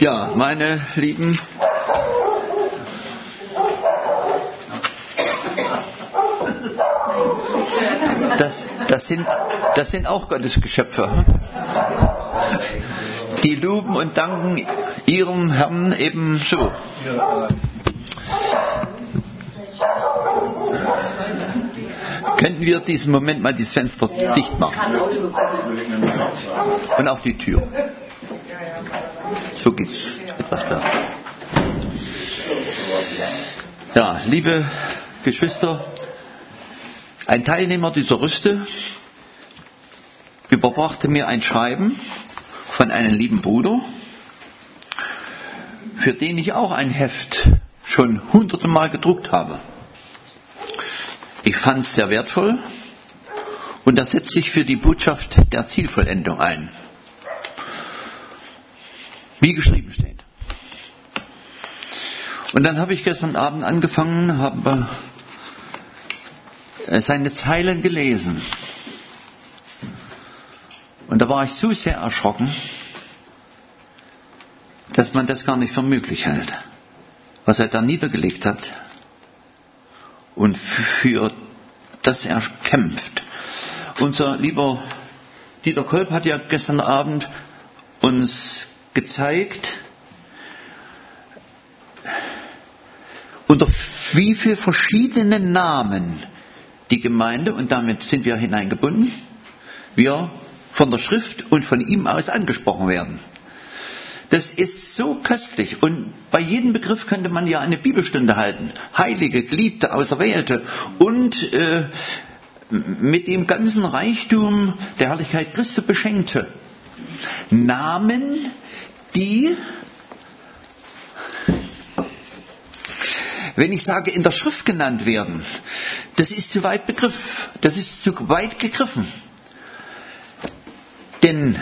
Ja, meine Lieben, das sind auch Gottes Geschöpfe. Die loben und danken ihrem Herrn ebenso. Könnten wir diesen Moment mal das Fenster dicht machen? Und auch die Tür. So geht es etwas besser. Ja, liebe Geschwister, ein Teilnehmer dieser Rüste überbrachte mir ein Schreiben von einem lieben Bruder, für den ich auch ein Heft schon hunderte Mal gedruckt habe. Ich fand es sehr wertvoll und das setzt sich für die Botschaft der Zielvollendung ein. Wie geschrieben steht. Und dann habe ich gestern Abend angefangen, habe seine Zeilen gelesen. Und da war ich so sehr erschrocken, dass man das gar nicht für möglich hält, was er da niedergelegt hat und für das er kämpft. Unser lieber Dieter Kolb hat ja gestern Abend uns gezeigt, unter wie viel verschiedenen Namen die Gemeinde, und damit sind wir hineingebunden, wir von der Schrift und von ihm aus angesprochen werden. Das ist so köstlich und bei jedem Begriff könnte man ja eine Bibelstunde halten. Heilige, Geliebte, Auserwählte und mit dem ganzen Reichtum der Herrlichkeit Christi beschenkte. Namen, die, wenn ich sage, in der Schrift genannt werden, das ist zu weit gegriffen. Denn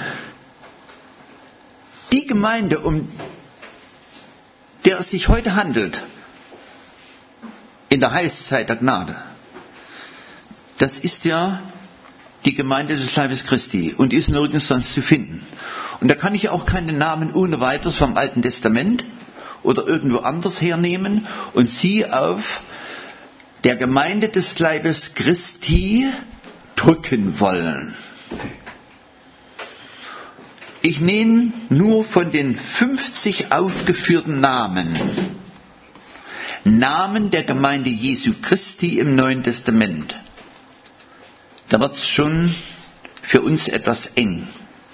die Gemeinde, um der es sich heute handelt, in der Heilszeit der Gnade, das ist ja die Gemeinde des Leibes Christi und ist nirgends sonst zu finden. Und da kann ich auch keine Namen ohne weiteres vom Alten Testament oder irgendwo anders hernehmen und sie auf der Gemeinde des Leibes Christi drücken wollen. Ich nehme nur von den 50 aufgeführten Namen der Gemeinde Jesu Christi im Neuen Testament. Da wird es schon für uns etwas eng.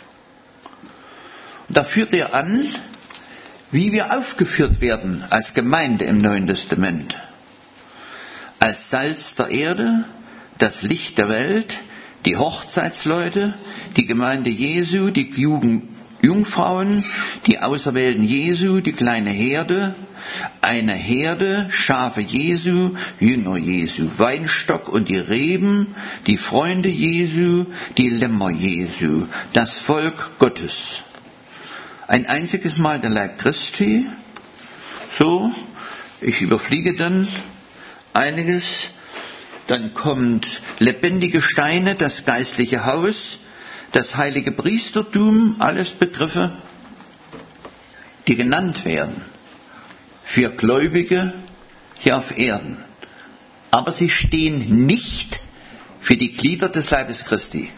Und da führt er an, wie wir aufgeführt werden als Gemeinde im Neuen Testament. Als Salz der Erde, das Licht der Welt, die Hochzeitsleute, die Gemeinde Jesu, die Jungfrauen, die Auserwählten Jesu, die kleine Herde, eine Herde, Schafe Jesu, Jünger Jesu, Weinstock und die Reben, die Freunde Jesu, die Lämmer Jesu, das Volk Gottes. Ein einziges Mal der Leib Christi. So, ich überfliege dann einiges. Dann kommt lebendige Steine, das geistliche Haus, das heilige Priestertum, alles Begriffe, die genannt werden für Gläubige hier auf Erden. Aber sie stehen nicht für die Glieder des Leibes Christi.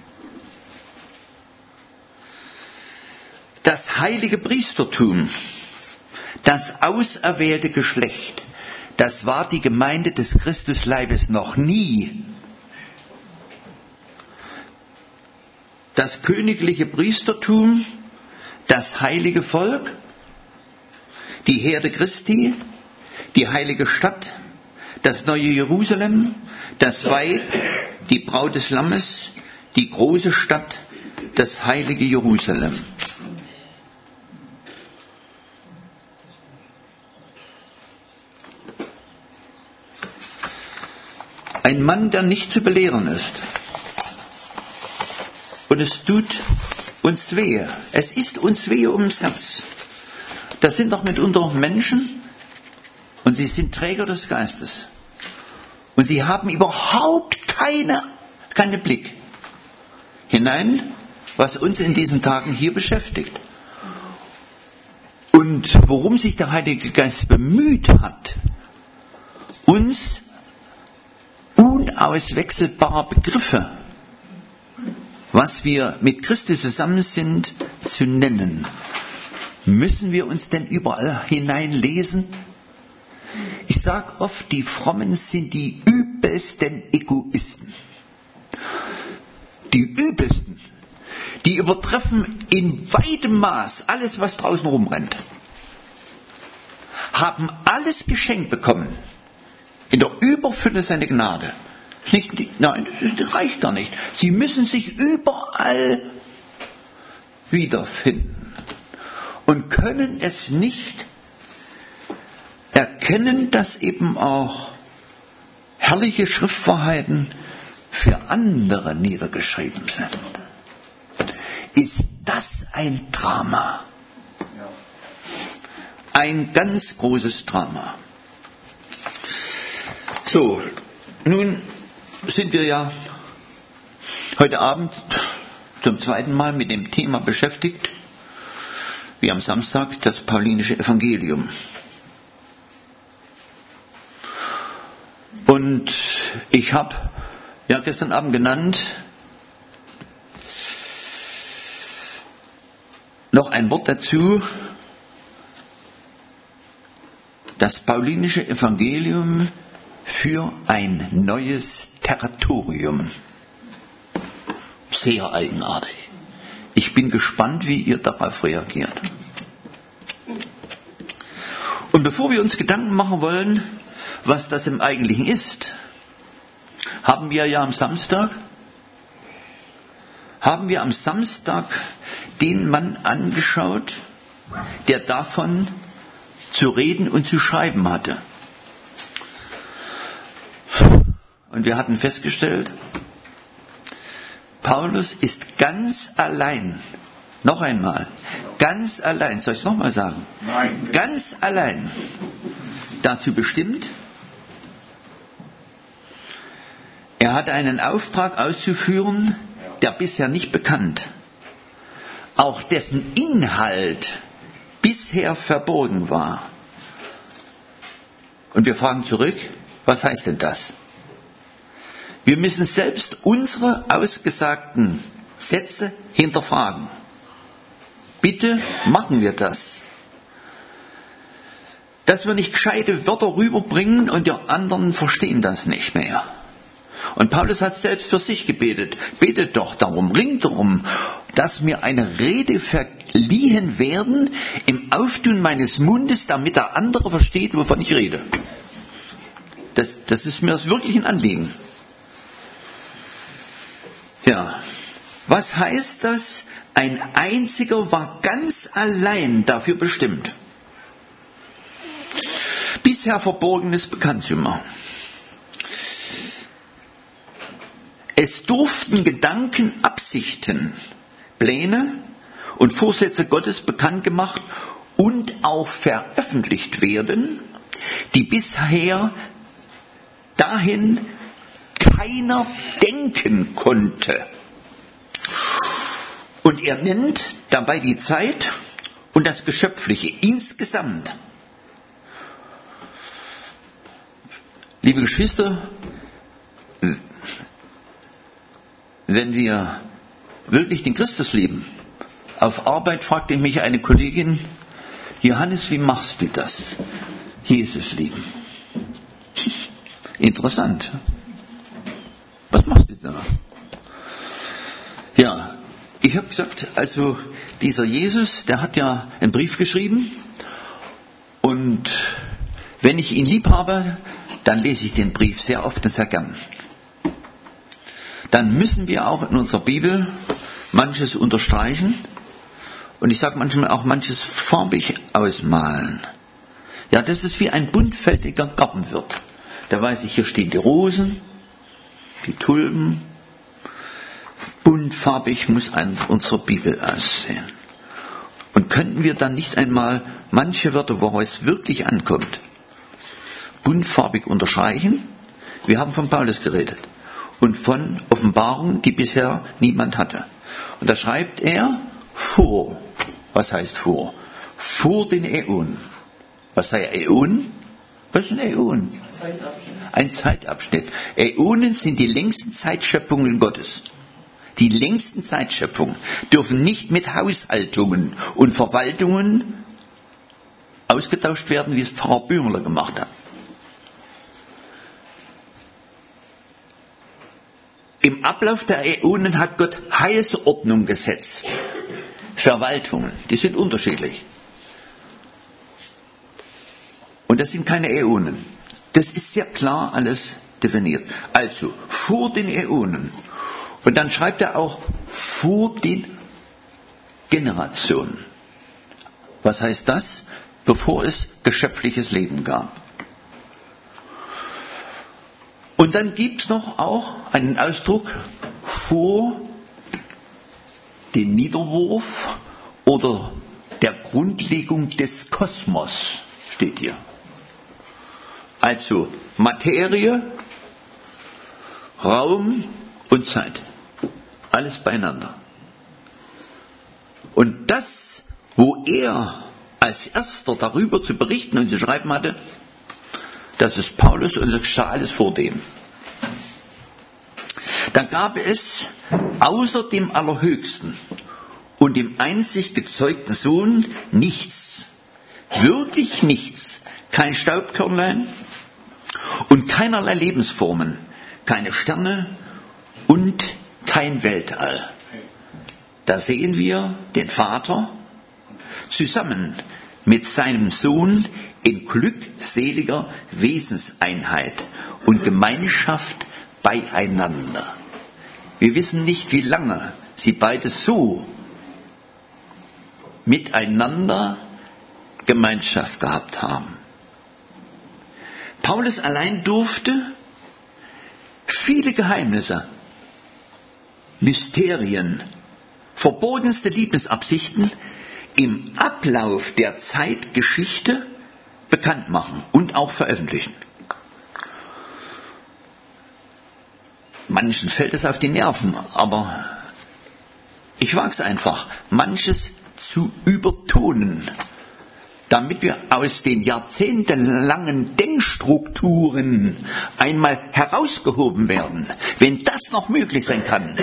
Das heilige Priestertum, das auserwählte Geschlecht, das war die Gemeinde des Christusleibes noch nie. Das königliche Priestertum, das heilige Volk, die Herde Christi, die heilige Stadt, das neue Jerusalem, das Weib, die Braut des Lammes, die große Stadt, das heilige Jerusalem. Ein Mann, der nicht zu belehren ist. Und es tut uns wehe. Es ist uns wehe ums Herz. Das sind doch mitunter Menschen und sie sind Träger des Geistes. Und sie haben überhaupt keinen Blick hinein, was uns in diesen Tagen hier beschäftigt. Und worum sich der Heilige Geist bemüht hat, uns unauswechselbare Begriffe, was wir mit Christus zusammen sind, zu nennen. Müssen wir uns denn überall hineinlesen? Ich sage oft, die Frommen sind die übelsten Egoisten. Die übelsten. Die übertreffen in weitem Maß alles, was draußen rumrennt. Haben alles geschenkt bekommen. In der Überfülle seiner Gnade. Nein, das reicht gar nicht. Sie müssen sich überall wiederfinden. Und können es nicht erkennen, dass eben auch herrliche Schriftwahrheiten für andere niedergeschrieben sind. Ist das ein Drama? Ein ganz großes Drama. So, nun sind wir ja heute Abend zum zweiten Mal mit dem Thema beschäftigt, wie am Samstag, das paulinische Evangelium. Und ich habe ja gestern Abend genannt, noch ein Wort dazu, das paulinische Evangelium für ein neues Territorium. Sehr eigenartig. Ich bin gespannt, wie ihr darauf reagiert. Und bevor wir uns Gedanken machen wollen, was das im Eigentlichen ist, haben wir am Samstag den Mann angeschaut, der davon zu reden und zu schreiben hatte. Und wir hatten festgestellt, Paulus ist ganz allein, noch einmal, ganz allein, soll ich es nochmal sagen? Nein. Ganz allein dazu bestimmt, er hatte einen Auftrag auszuführen, der bisher nicht bekannt, auch dessen Inhalt bisher verborgen war. Und wir fragen zurück, was heißt denn das? Wir müssen selbst unsere ausgesagten Sätze hinterfragen. Bitte machen wir das. Dass wir nicht gescheite Wörter rüberbringen und die anderen verstehen das nicht mehr. Und Paulus hat selbst für sich gebetet. Betet doch darum, ringt darum, dass mir eine Rede verliehen werden im Auftun meines Mundes, damit der andere versteht, wovon ich rede. Das ist mir wirklich ein Anliegen. Ja, was heißt das? Ein einziger war ganz allein dafür bestimmt, bisher Verborgenes bekannt zu machen. Es durften Gedanken, Absichten, Pläne und Vorsätze Gottes bekannt gemacht und auch veröffentlicht werden, die bisher dahin keiner denken konnte. Und er nennt dabei die Zeit und das Geschöpfliche insgesamt. Liebe Geschwister, wenn wir wirklich den Christus lieben, auf Arbeit fragte mich eine Kollegin, Johannes, wie machst du das? Jesus lieben. Interessant. Was machst du da? Ja, ich habe gesagt, also dieser Jesus, der hat ja einen Brief geschrieben und wenn ich ihn lieb habe, dann lese ich den Brief sehr oft und sehr gern. Dann müssen wir auch in unserer Bibel manches unterstreichen und ich sage manchmal auch manches farbig ausmalen. Ja, das ist wie ein buntfältiger Gartenwirt. Da weiß ich, hier stehen die Rosen, die Tulpen. Buntfarbig muss unsere Bibel aussehen. Und könnten wir dann nicht einmal manche Wörter, worauf es wirklich ankommt, buntfarbig unterstreichen? Wir haben von Paulus geredet und von Offenbarungen, die bisher niemand hatte. Und da schreibt er vor. Was heißt vor? vor den Äonen. Was sei Äon? Was ist ein Äon? Ein Zeitabschnitt. Äonen sind die längsten Zeitschöpfungen Gottes. Die längsten Zeitschöpfungen dürfen nicht mit Haushaltungen und Verwaltungen ausgetauscht werden, wie es Pfarrer Böhmerle gemacht hat. Im Ablauf der Äonen hat Gott heiße Ordnung gesetzt. Verwaltungen, die sind unterschiedlich. Und das sind keine Äonen. Das ist sehr klar alles definiert. Also, vor den Äonen. Und dann schreibt er auch, vor den Generationen. Was heißt das? Bevor es geschöpfliches Leben gab. Und dann gibt es noch auch einen Ausdruck vor den Niederwurf oder der Grundlegung des Kosmos, steht hier. Also Materie, Raum und Zeit. Alles beieinander. Und das, wo er als erster darüber zu berichten und zu schreiben hatte, das ist Paulus und das geschah alles vor dem. Da gab es außer dem Allerhöchsten und dem einzig gezeugten Sohn nichts, wirklich nichts, kein Staubkörnlein und keinerlei Lebensformen, keine Sterne und kein Weltall. Da sehen wir den Vater zusammen mit seinem Sohn in glückseliger Wesenseinheit und Gemeinschaft beieinander. Wir wissen nicht, wie lange sie beide so miteinander Gemeinschaft gehabt haben. Paulus allein durfte viele Geheimnisse, Mysterien, verborgenste Liebesabsichten im Ablauf der Zeitgeschichte bekannt machen und auch veröffentlichen. Manchen fällt es auf die Nerven, aber ich wage es einfach, manches zu übertonen, damit wir aus den jahrzehntelangen Denkstrukturen einmal herausgehoben werden, wenn das noch möglich sein kann.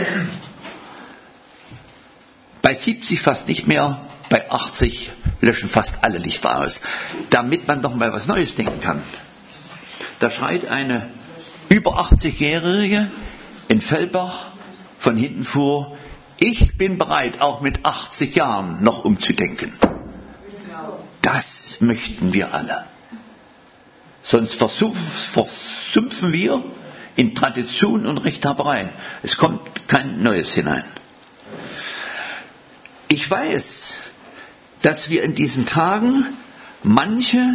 Bei 70 fast nicht mehr, bei 80 löschen fast alle Lichter aus, damit man doch mal was Neues denken kann. Da schreit eine über 80-Jährige in Fellbach von hinten vor, ich bin bereit, auch mit 80 Jahren noch umzudenken. Das möchten wir alle. Sonst versumpfen wir in Tradition und Rechthaberei. Es kommt kein Neues hinein. Ich weiß, dass wir in diesen Tagen manche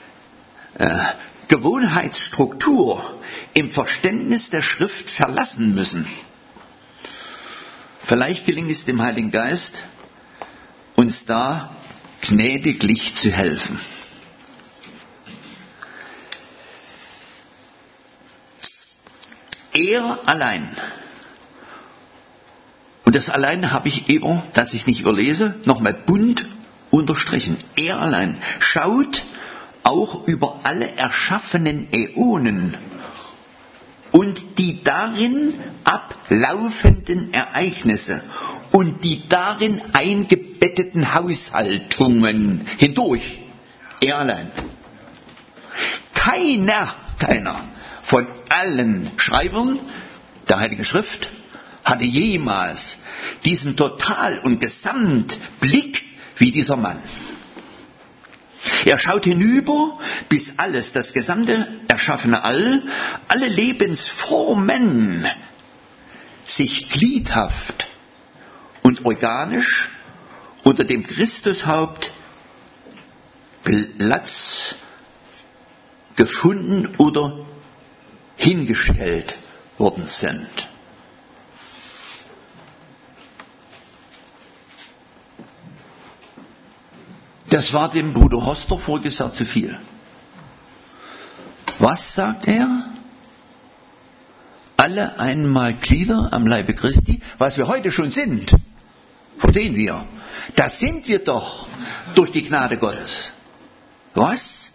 Gewohnheitsstruktur im Verständnis der Schrift verlassen müssen. Vielleicht gelingt es dem Heiligen Geist, uns da gnädiglich zu helfen. Er allein, und das allein habe ich eben, dass ich nicht überlese, nochmal bunt unterstrichen. Er allein schaut auch über alle erschaffenen Äonen und die darin ablaufenden Ereignisse und die darin eingebetteten Haushaltungen hindurch. Er allein. Keiner von allen Schreibern der Heiligen Schrift hatte jemals diesen Total- und Gesamtblick wie dieser Mann. Er schaut hinüber, bis alles, das gesamte erschaffene All, alle Lebensformen sich gliedhaft und organisch unter dem Christushaupt Platz gefunden oder hingestellt worden sind. Das war dem Bruder Hoster voriges Jahr zu viel. Was sagt er? Alle einmal Glieder am Leibe Christi, was wir heute schon sind, verstehen wir. Das sind wir doch durch die Gnade Gottes. Was?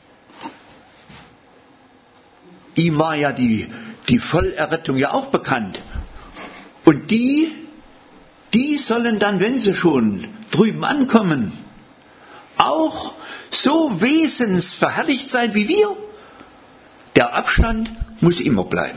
Ihm war ja die Vollerrettung ja auch bekannt. Und die sollen dann, wenn sie schon drüben ankommen, auch so wesensverherrlicht sein wie wir. Der Abstand muss immer bleiben.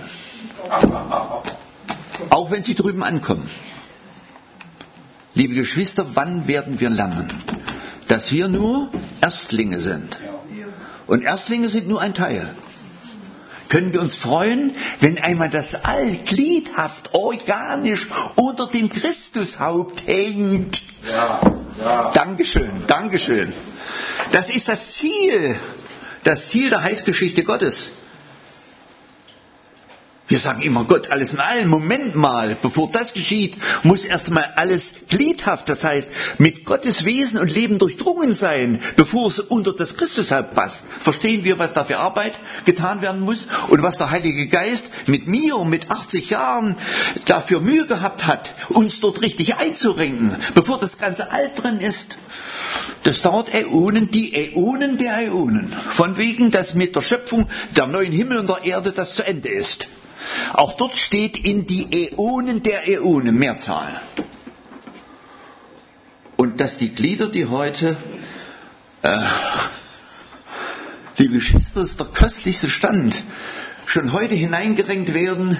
Auch wenn sie drüben ankommen. Liebe Geschwister, wann werden wir lernen, dass wir nur Erstlinge sind? Und Erstlinge sind nur ein Teil. Können wir uns freuen, wenn einmal das All gliedhaft, organisch unter dem Christushaupt hängt? Ja. Dankeschön, Dankeschön. Das ist das Ziel der Heilsgeschichte Gottes. Wir sagen immer, Gott, alles in allem. Moment mal, bevor das geschieht, muss erst einmal alles gliedhaft, das heißt, mit Gottes Wesen und Leben durchdrungen sein, bevor es unter das Christushaupt passt. Verstehen wir, was da für Arbeit getan werden muss und was der Heilige Geist mit mir mit 80 Jahren dafür Mühe gehabt hat, uns dort richtig einzurenken, bevor das ganze All drin ist. Das dauert Äonen, die Äonen der Äonen. Von wegen, dass mit der Schöpfung der neuen Himmel und der Erde das zu Ende ist. Auch dort steht in die Äonen der Äonen, Mehrzahl. Und dass die Glieder, die heute, liebe Geschwister, ist der köstlichste Stand, schon heute hineingerenkt werden,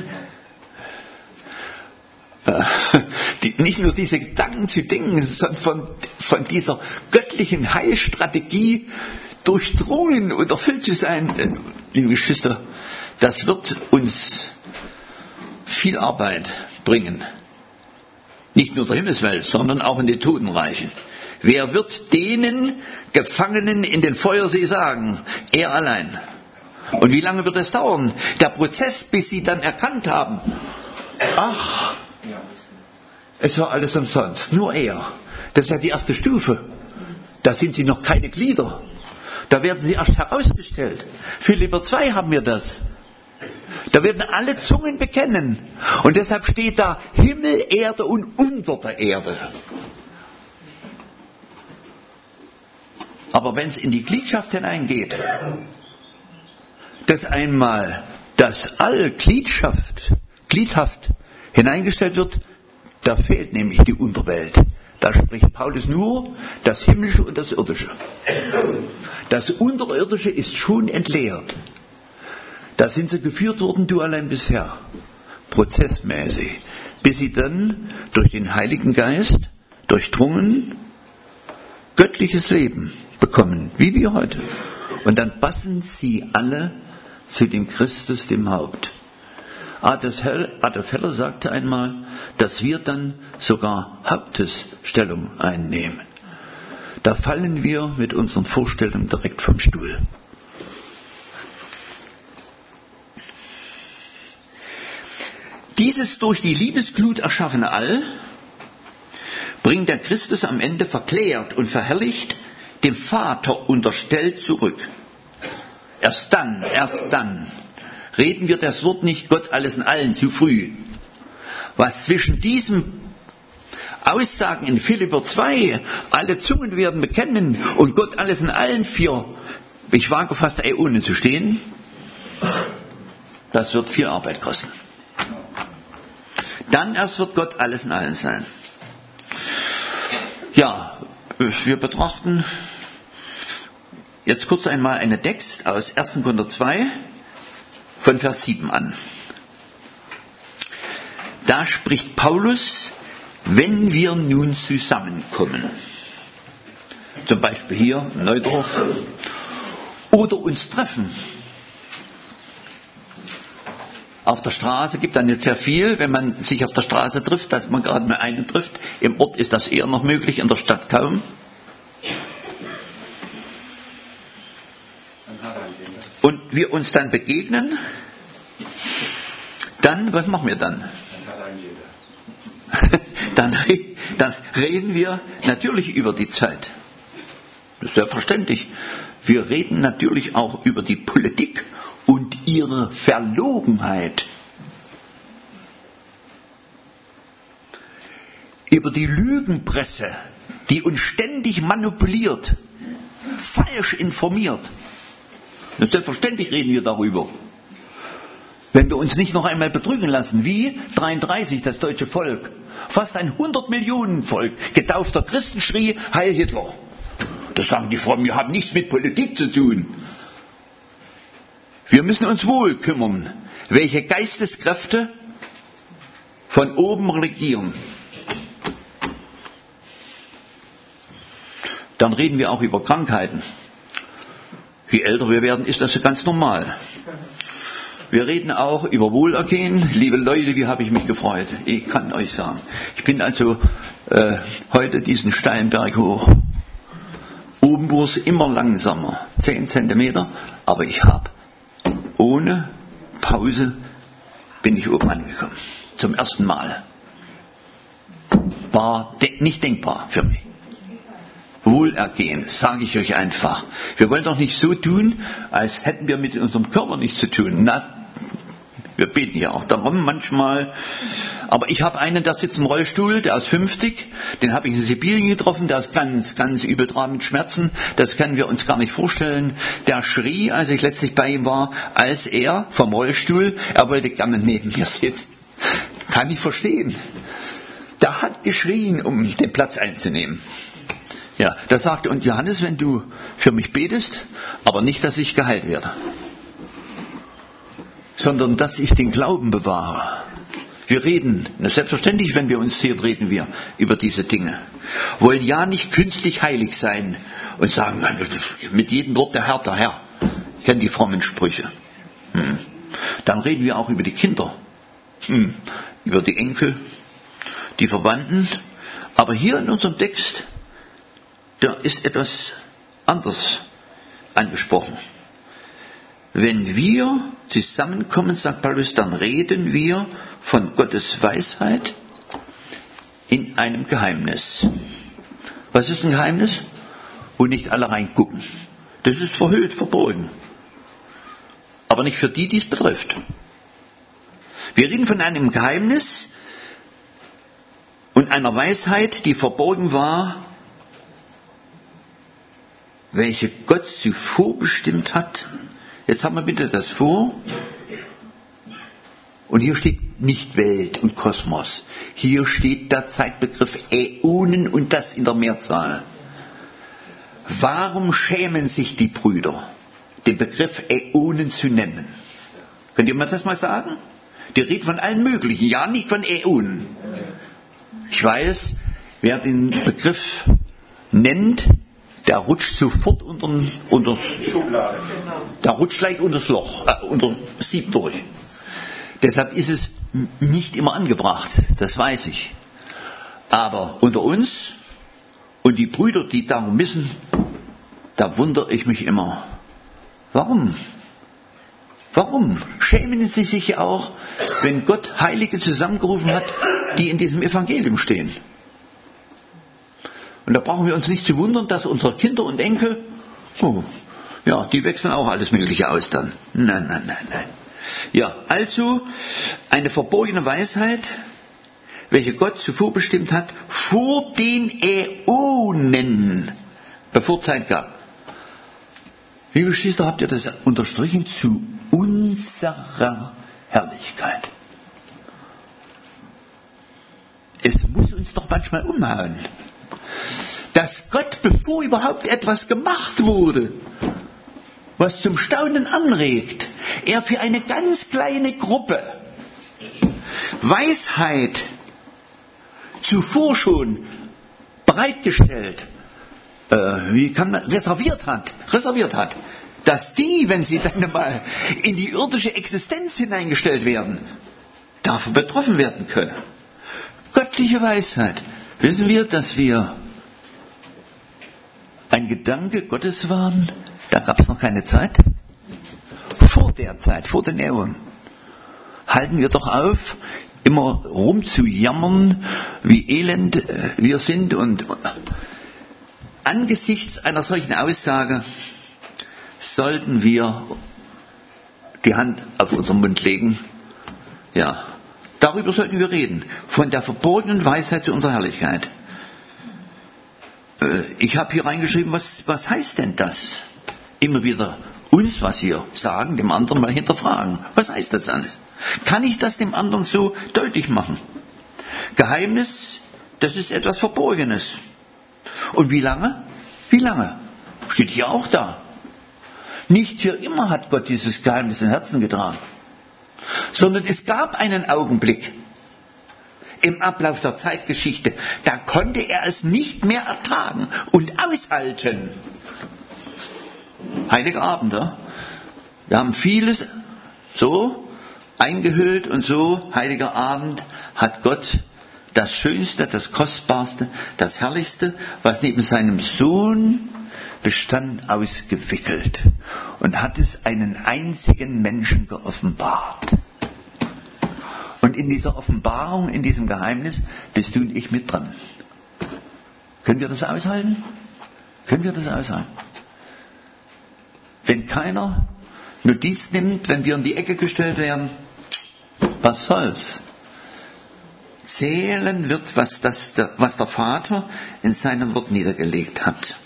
nicht nur diese Gedanken zu denken, sondern von dieser göttlichen Heilstrategie durchdrungen und erfüllt zu sein, liebe Geschwister, das wird uns viel Arbeit bringen. Nicht nur der Himmelswelt, sondern auch in die Totenreichen. Wer wird denen Gefangenen in den Feuersee sagen? Er allein. Und wie lange wird es dauern? Der Prozess, bis sie dann erkannt haben, ach, es war alles umsonst, nur er. Das ist ja die erste Stufe. Da sind sie noch keine Glieder. Da werden sie erst herausgestellt. Philipper 2 haben wir das. Da werden alle Zungen bekennen. Und deshalb steht da Himmel, Erde und unter der Erde. Aber wenn es in die Gliedschaft hineingeht, dass einmal das All gliedhaft hineingestellt wird, da fehlt nämlich die Unterwelt. Da spricht Paulus nur das Himmlische und das Irdische. Das Unterirdische ist schon entleert. Da sind sie geführt worden, du allein bisher, prozessmäßig, bis sie dann durch den Heiligen Geist durchdrungen göttliches Leben bekommen, wie wir heute. Und dann passen sie alle zu dem Christus, dem Haupt. Adolf Heller sagte einmal, dass wir dann sogar Hauptesstellung einnehmen. Da fallen wir mit unseren Vorstellungen direkt vom Stuhl. Dieses durch die Liebesglut erschaffene All bringt der Christus am Ende verklärt und verherrlicht dem Vater unterstellt zurück. Erst dann reden wir das Wort nicht Gott alles in allen zu früh. Was zwischen diesem Aussagen in Philipper 2, alle Zungen werden bekennen und Gott alles in allen für, ich wage fast Äonen zu stehen, das wird viel Arbeit kosten. Dann erst wird Gott alles in allen sein. Ja, wir betrachten jetzt kurz einmal einen Text aus 1. Korinther 2 von Vers 7 an. Da spricht Paulus, wenn wir nun zusammenkommen, zum Beispiel hier in Neudorf, oder uns treffen. Auf der Straße gibt dann jetzt sehr viel, wenn man sich auf der Straße trifft, dass man gerade mal einen trifft. Im Ort ist das eher noch möglich, in der Stadt kaum. Und wir uns dann begegnen, dann, was machen wir dann? Dann reden wir natürlich über die Zeit. Das ist selbstverständlich. Wir reden natürlich auch über die Politik und ihre Verlogenheit. Über die Lügenpresse, die uns ständig manipuliert, falsch informiert. Und selbstverständlich reden wir darüber. Wenn wir uns nicht noch einmal betrügen lassen, wie 33 das deutsche Volk, fast ein 100 Millionen Volk getaufter Christen schrie, Heil Hitler. Das sagen die Frommen, wir haben nichts mit Politik zu tun. Wir müssen uns wohl kümmern, welche Geisteskräfte von oben regieren. Dann reden wir auch über Krankheiten. Je älter wir werden, ist das ganz normal. Wir reden auch über Wohlergehen. Liebe Leute, wie habe ich mich gefreut. Ich kann euch sagen. Ich bin also heute diesen steilen Berg hoch. Oben wurde es immer langsamer. 10 Zentimeter. Aber ich habe ohne Pause bin ich oben angekommen. Zum ersten Mal. War nicht denkbar für mich. Wohlergehen, sage ich euch einfach. Wir wollen doch nicht so tun, als hätten wir mit unserem Körper nichts zu tun. Na, wir beten ja auch darum manchmal. Aber ich habe einen, der sitzt im Rollstuhl, der ist 50, den habe ich in Sibirien getroffen, der ist ganz, ganz übel dran mit Schmerzen. Das können wir uns gar nicht vorstellen. Der schrie, als ich letztlich bei ihm war, als er vom Rollstuhl, er wollte gerne neben mir sitzen. Kann ich verstehen. Der hat geschrien, um den Platz einzunehmen. Ja, da sagte, und Johannes, wenn du für mich betest, aber nicht, dass ich geheilt werde, sondern dass ich den Glauben bewahre. Wir reden, selbstverständlich, wenn wir uns hier reden wir über diese Dinge. Wollen ja nicht künstlich heilig sein und sagen, mit jedem Wort der Herr. Ich kenne die frommen Sprüche. Dann reden wir auch über die Kinder, über die Enkel, die Verwandten. Aber hier in unserem Text, da ist etwas anderes angesprochen. Wenn wir zusammenkommen, sagt Paulus, dann reden wir von Gottes Weisheit in einem Geheimnis. Was ist ein Geheimnis? Wo nicht alle reingucken. Das ist verhüllt, verborgen. Aber nicht für die, die es betrifft. Wir reden von einem Geheimnis und einer Weisheit, die verborgen war, welche Gott zuvor bestimmt hat. Jetzt haben wir bitte das vor. Und hier steht nicht Welt und Kosmos. Hier steht der Zeitbegriff Äonen und das in der Mehrzahl. Warum schämen sich die Brüder, den Begriff Äonen zu nennen? Könnt ihr mir das mal sagen? Die reden von allen möglichen, ja, nicht von Äonen. Ich weiß, wer den Begriff nennt, der rutscht sofort unter Schublade. Der rutscht gleich unter das Loch, unter das Sieb durch. Deshalb ist es nicht immer angebracht, das weiß ich. Aber unter uns und die Brüder, die darum wissen, da wundere ich mich immer. Warum? Warum schämen sie sich auch, wenn Gott Heilige zusammengerufen hat, die in diesem Evangelium stehen? Und da brauchen wir uns nicht zu wundern, dass unsere Kinder und Enkel, die wechseln auch alles Mögliche aus dann. Nein. Ja, also eine verborgene Weisheit, welche Gott zuvor bestimmt hat, vor den Äonen, bevor Zeit gab. Liebe Geschwister, habt ihr das unterstrichen? Zu unserer Herrlichkeit. Es muss uns doch manchmal umhauen, dass Gott, bevor überhaupt etwas gemacht wurde, was zum Staunen anregt, er für eine ganz kleine Gruppe Weisheit zuvor schon bereitgestellt, reserviert hat, dass die, wenn sie dann mal in die irdische Existenz hineingestellt werden, davon betroffen werden können. Göttliche Weisheit. Wissen wir, dass wir ein Gedanke Gottes waren? Da gab es noch keine Zeit. Vor der Zeit, vor den Äonen, halten wir doch auf, immer rumzujammern, wie elend wir sind. Und angesichts einer solchen Aussage sollten wir die Hand auf unseren Mund legen. Ja, darüber sollten wir reden. Von der verborgenen Weisheit zu unserer Herrlichkeit. ich habe hier reingeschrieben, was heißt denn das? Immer wieder uns was hier sagen, dem anderen mal hinterfragen. Was heißt das alles? Kann ich das dem anderen so deutlich machen? Geheimnis, das ist etwas Verborgenes. Und wie lange? Wie lange? Steht hier auch da. Nicht für immer hat Gott dieses Geheimnis im Herzen getragen, sondern es gab einen Augenblick im Ablauf der Zeitgeschichte, da konnte er es nicht mehr ertragen und aushalten. Heiliger Abend, ja? Wir haben vieles so eingehüllt und so, heiliger Abend, hat Gott das Schönste, das Kostbarste, das Herrlichste, was neben seinem Sohn bestand, ausgewickelt und hat es einen einzigen Menschen geoffenbart. Und in dieser Offenbarung, in diesem Geheimnis, bist du und ich mit dran. Können wir das aushalten? Können wir das aushalten? Wenn keiner Notiz nimmt, wenn wir in die Ecke gestellt werden, was soll's? Zählen wird, was der Vater in seinem Wort niedergelegt hat.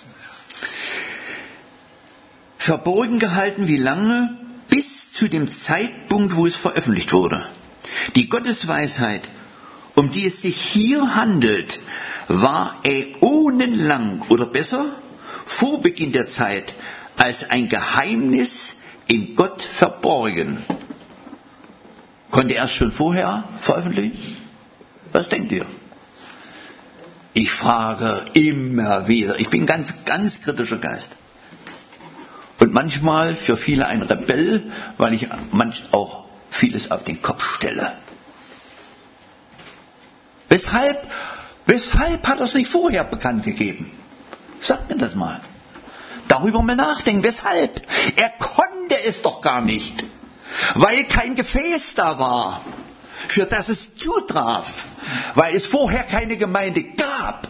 Verborgen gehalten, wie lange? Bis zu dem Zeitpunkt, wo es veröffentlicht wurde. Die Gottesweisheit, um die es sich hier handelt, war äonenlang oder besser vor Beginn der Zeit als ein Geheimnis in Gott verborgen. Konnte er es schon vorher veröffentlichen? Was denkt ihr? Ich frage immer wieder. Ich bin ganz, ganz kritischer Geist. Und manchmal für viele ein Rebell, weil ich auch vieles auf den Kopf stelle. Weshalb hat er es nicht vorher bekannt gegeben? Sagt mir das mal. Darüber mal nachdenken. Weshalb? Er konnte es doch gar nicht. Weil kein Gefäß da war, für das es zutraf. Weil es vorher keine Gemeinde gab.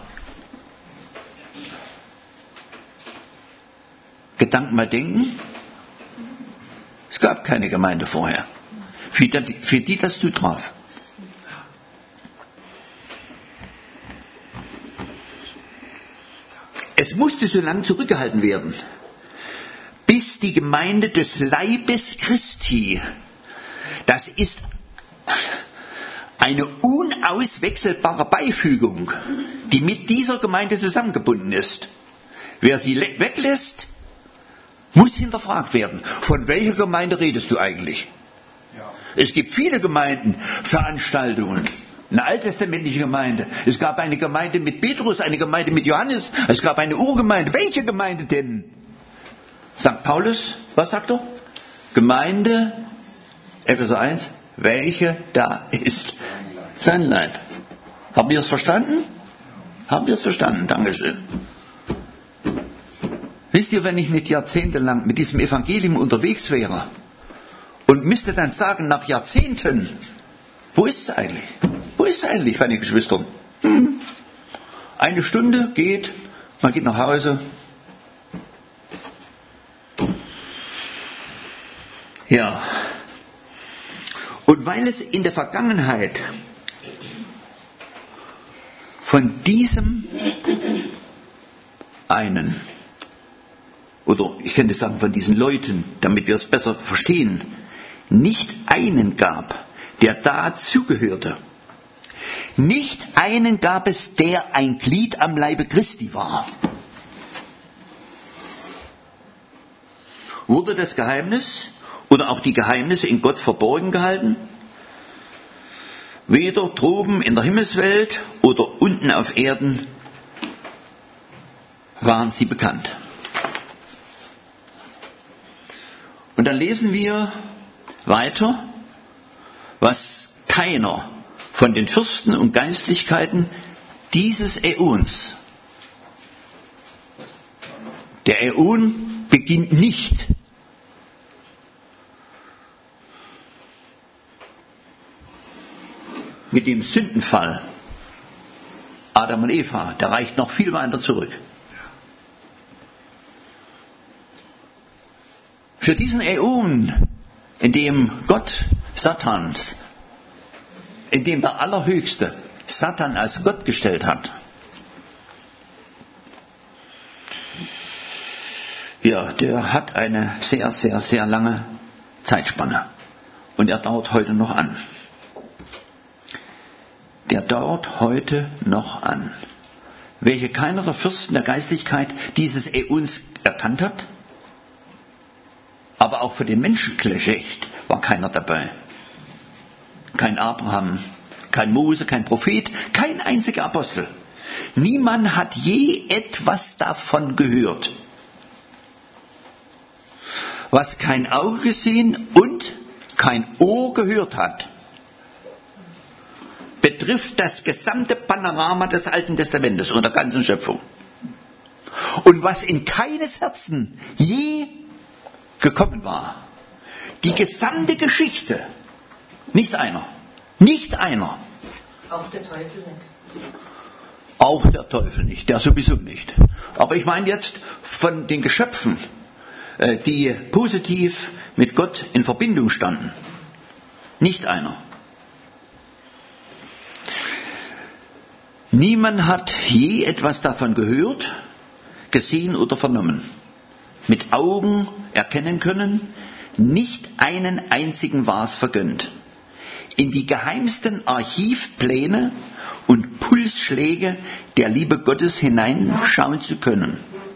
Gedanken mal denken. Es gab keine Gemeinde vorher, für die das zutraf. Es musste so lange zurückgehalten werden, bis die Gemeinde des Leibes Christi, das ist eine unauswechselbare Beifügung, die mit dieser Gemeinde zusammengebunden ist. Wer sie weglässt, muss hinterfragt werden. Von welcher Gemeinde redest du eigentlich? Ja. Es gibt viele Gemeinden, Veranstaltungen. Eine alttestamentliche Gemeinde. Es gab eine Gemeinde mit Petrus, eine Gemeinde mit Johannes. Es gab eine Urgemeinde. Welche Gemeinde denn? St. Paulus, was sagt er? Gemeinde, Epheser 1, welche da ist. Sein Leib. Haben wir es verstanden? Haben wir es verstanden? Dankeschön. Wisst ihr, wenn ich nicht jahrzehntelang mit diesem Evangelium unterwegs wäre und müsste dann sagen, nach Jahrzehnten, wo ist es eigentlich? Wo ist es eigentlich, meine Geschwister? Eine Stunde geht, man geht nach Hause. Ja. Und weil es in der Vergangenheit von diesem einen, oder ich könnte sagen von diesen Leuten, damit wir es besser verstehen, nicht einen gab, der dazugehörte. Nicht einen gab es, der ein Glied am Leibe Christi war. Wurde das Geheimnis oder auch die Geheimnisse in Gott verborgen gehalten? Weder droben in der Himmelswelt oder unten auf Erden waren sie bekannt. Und dann lesen wir weiter, was keiner von den Fürsten und Geistlichkeiten dieses Äons, der Äon beginnt nicht mit dem Sündenfall Adam und Eva, der reicht noch viel weiter zurück. Für diesen Äon, in dem Gott Satans, in dem der Allerhöchste Satan als Gott gestellt hat, Ja, der hat eine sehr, sehr, sehr lange Zeitspanne. Und er dauert heute noch an. Der dauert heute noch an. Welche keiner der Fürsten der Geistlichkeit dieses Äons erkannt hat. Aber auch für den Menschengeschlecht war keiner dabei. Kein Abraham, kein Mose, kein Prophet, kein einziger Apostel. Niemand hat je etwas davon gehört. Was kein Auge gesehen und kein Ohr gehört hat, betrifft das gesamte Panorama des Alten Testamentes und der ganzen Schöpfung. Und was in keines Herzen je gekommen war, die gesamte Geschichte, nicht einer. Auch der Teufel nicht. Auch der Teufel nicht, der sowieso nicht. Aber ich meine jetzt von den Geschöpfen, die positiv mit Gott in Verbindung standen. Nicht einer. Niemand hat je etwas davon gehört, gesehen oder vernommen, mit Augen erkennen können, nicht einen einzigen war es vergönnt, in die geheimsten Archivpläne und Pulsschläge der Liebe Gottes hineinschauen zu können.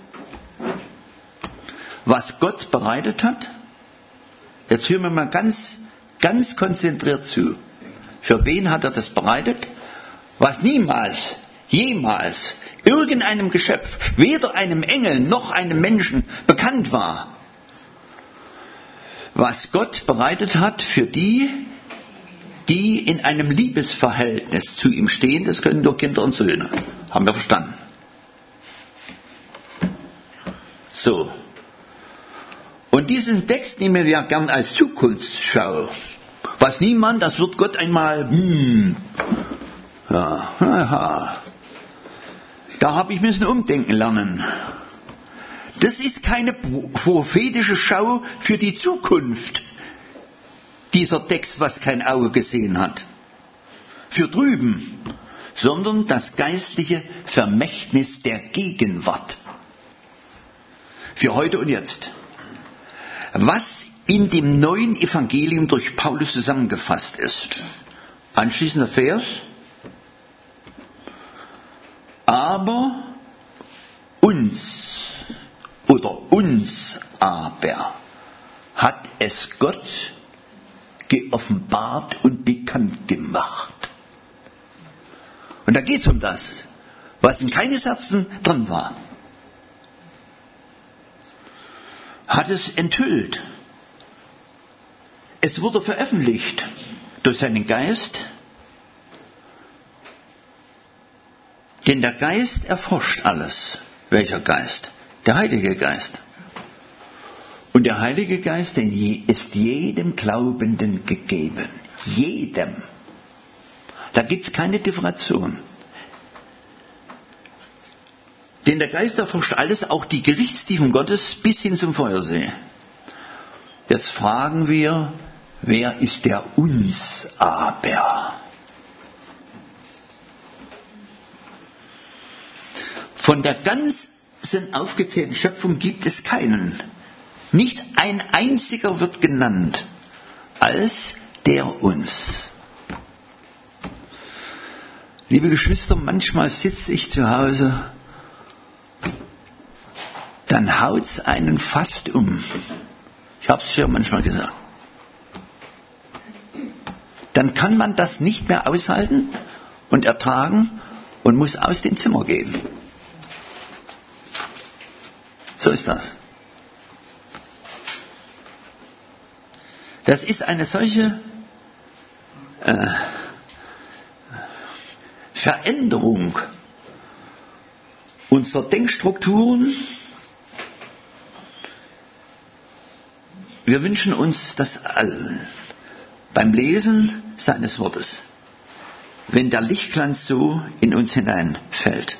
Was Gott bereitet hat, jetzt hören wir mal ganz konzentriert zu. Für wen hat er das bereitet? Was niemals, jemals irgendeinem Geschöpf, weder einem Engel noch einem Menschen bekannt war. Was Gott bereitet hat für die in einem Liebesverhältnis zu ihm stehen, das können nur Kinder und Söhne. Haben wir verstanden? So. Und diesen Text nehmen wir ja gern als Zukunftsschau. Was niemand, das wird Gott einmal, da habe ich müssen umdenken lernen. Das ist keine prophetische Schau für die Zukunft, dieser Text, was kein Auge gesehen hat, für drüben, sondern das geistliche Vermächtnis der Gegenwart, für heute und jetzt. Was in dem neuen Evangelium durch Paulus zusammengefasst ist. Anschließender Vers. Aber uns aber hat es Gott geoffenbart und bekannt gemacht. Und da geht es um das, was in keines Herzen drin war. Hat es enthüllt. Es wurde veröffentlicht durch seinen Geist. Denn der Geist erforscht alles. Welcher Geist? Der Heilige Geist. Und der Heilige Geist ist jedem Glaubenden gegeben. Jedem. Da gibt es keine Differenziation. Denn der Geist erforscht alles, auch die Gerichtstiefen Gottes bis hin zum Feuersee. Jetzt fragen wir, wer ist der uns aber? Von der ganzen aufgezählten Schöpfung gibt es keinen. Nicht ein einziger wird genannt als der uns. Liebe Geschwister, manchmal sitze ich zu Hause, dann haut's einen fast um. Ich habe es ja manchmal gesagt. Dann kann man das nicht mehr aushalten und ertragen und muss aus dem Zimmer gehen. So ist das. Das ist eine solche Veränderung unserer Denkstrukturen. Wir wünschen uns das allen beim Lesen seines Wortes, wenn der Lichtglanz so in uns hineinfällt.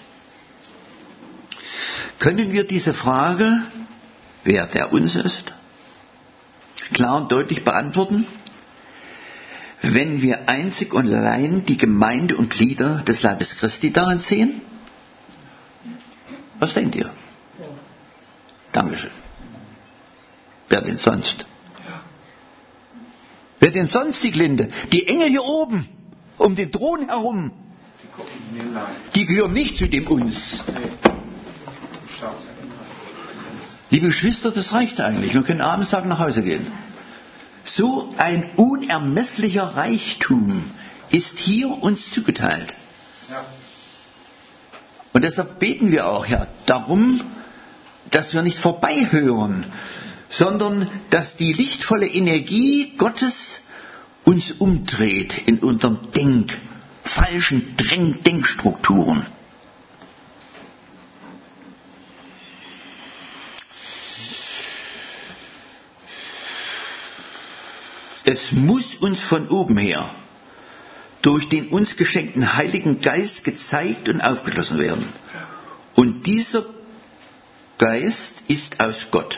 Können wir diese Frage, wer der uns ist, klar und deutlich beantworten, wenn wir einzig und allein die Gemeinde und Glieder des Leibes Christi darin sehen? Was denkt ihr? Dankeschön. Wer denn sonst? Wer denn sonst, Sieglinde? Die Engel hier oben, um den Thron herum. Die gehören nicht zu dem uns. Liebe Geschwister, das reicht eigentlich. Wir können abends sagen, nach Hause gehen. So ein unermesslicher Reichtum ist hier uns zugeteilt. Und deshalb beten wir auch darum, dass wir nicht vorbeihören, sondern dass die lichtvolle Energie Gottes uns umdreht in unseren falschen Denkstrukturen. Es muss uns von oben her durch den uns geschenkten Heiligen Geist gezeigt und aufgeschlossen werden. Und dieser Geist ist aus Gott.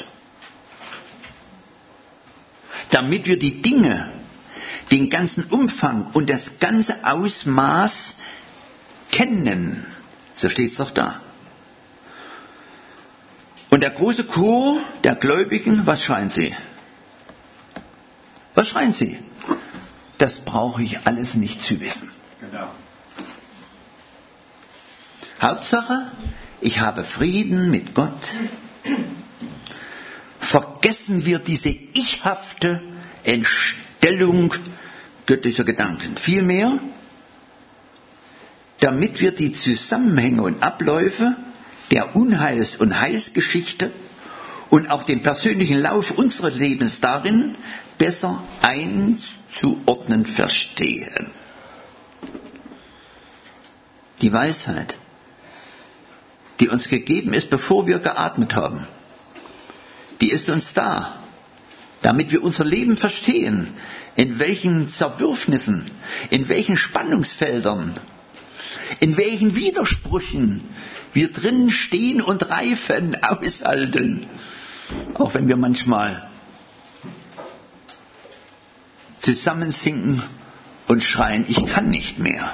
Damit wir die Dinge, den ganzen Umfang und das ganze Ausmaß kennen. So steht es doch da. Und der große Chor der Gläubigen, was schreien sie? Was schreien sie? Das brauche ich alles nicht zu wissen. Genau. Hauptsache, ich habe Frieden mit Gott. Vergessen wir diese ichhafte Entstellung göttlicher Gedanken. Vielmehr, damit wir die Zusammenhänge und Abläufe der Unheils- und Heilsgeschichte und auch den persönlichen Lauf unseres Lebens darin besser einzuordnen verstehen. Die Weisheit, die uns gegeben ist, bevor wir geatmet haben, die ist uns da, damit wir unser Leben verstehen, in welchen Zerwürfnissen, in welchen Spannungsfeldern, in welchen Widersprüchen wir drinnen stehen und reifen, aushalten, auch wenn wir manchmal zusammensinken und schreien, ich kann nicht mehr.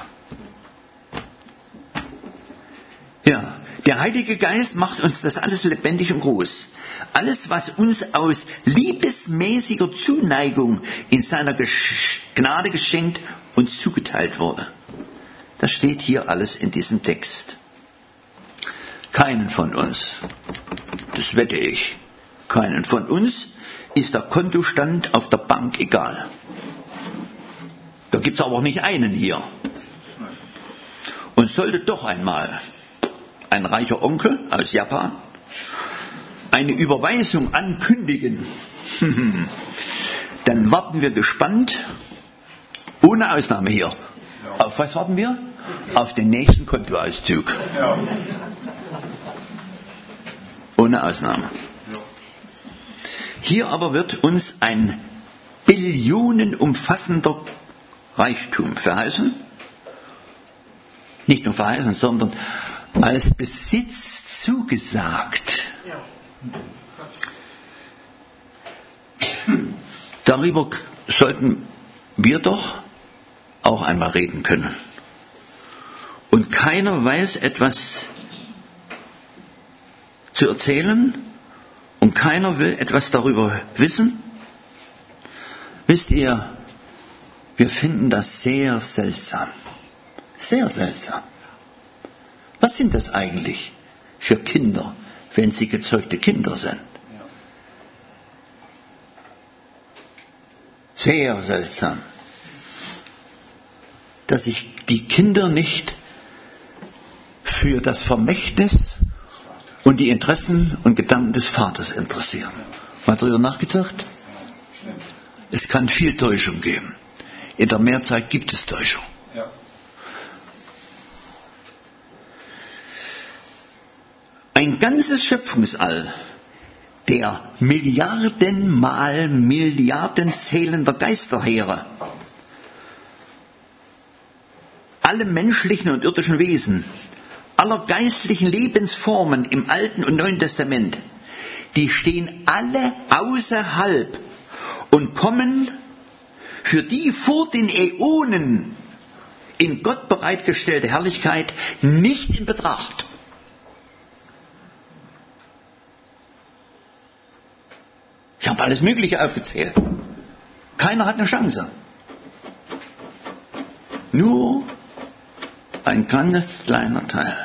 Ja, der Heilige Geist macht uns das alles lebendig und groß. Alles, was uns aus liebesmäßiger Zuneigung in seiner Gnade geschenkt und zugeteilt wurde. Das steht hier alles in diesem Text. Keinen von uns, das wette ich, keinen von uns ist der Kontostand auf der Bank egal. Da gibt es aber auch nicht einen hier. Und sollte doch einmal ein reicher Onkel aus Japan eine Überweisung ankündigen, dann warten wir gespannt, ohne Ausnahme hier. Auf was warten wir? Auf den nächsten Kontoauszug. Ohne Ausnahme. Hier aber wird uns ein billionenumfassender Reichtum verheißen. Nicht nur verheißen, sondern als Besitz zugesagt. Darüber sollten wir doch auch einmal reden können. Und keiner weiß etwas zu erzählen und keiner will etwas darüber wissen. Wisst ihr, wir finden das sehr seltsam. Sehr seltsam. Was sind das eigentlich für Kinder, wenn sie gezeugte Kinder sind? Sehr seltsam, dass sich die Kinder nicht für das Vermächtnis und die Interessen und Gedanken des Vaters interessieren. Mal darüber nachgedacht? Es kann viel Täuschung geben. In der Mehrzeit gibt es Täuschung. Ja. Ein ganzes Schöpfungsall der Milliardenmal Milliarden zählender Geisterheere, alle menschlichen und irdischen Wesen, aller geistlichen Lebensformen im Alten und Neuen Testament, die stehen alle außerhalb und kommen für die vor den Äonen in Gott bereitgestellte Herrlichkeit nicht in Betracht. Ja, Alles Mögliche aufgezählt. Keiner hat eine Chance. Nur ein ganz kleiner Teil.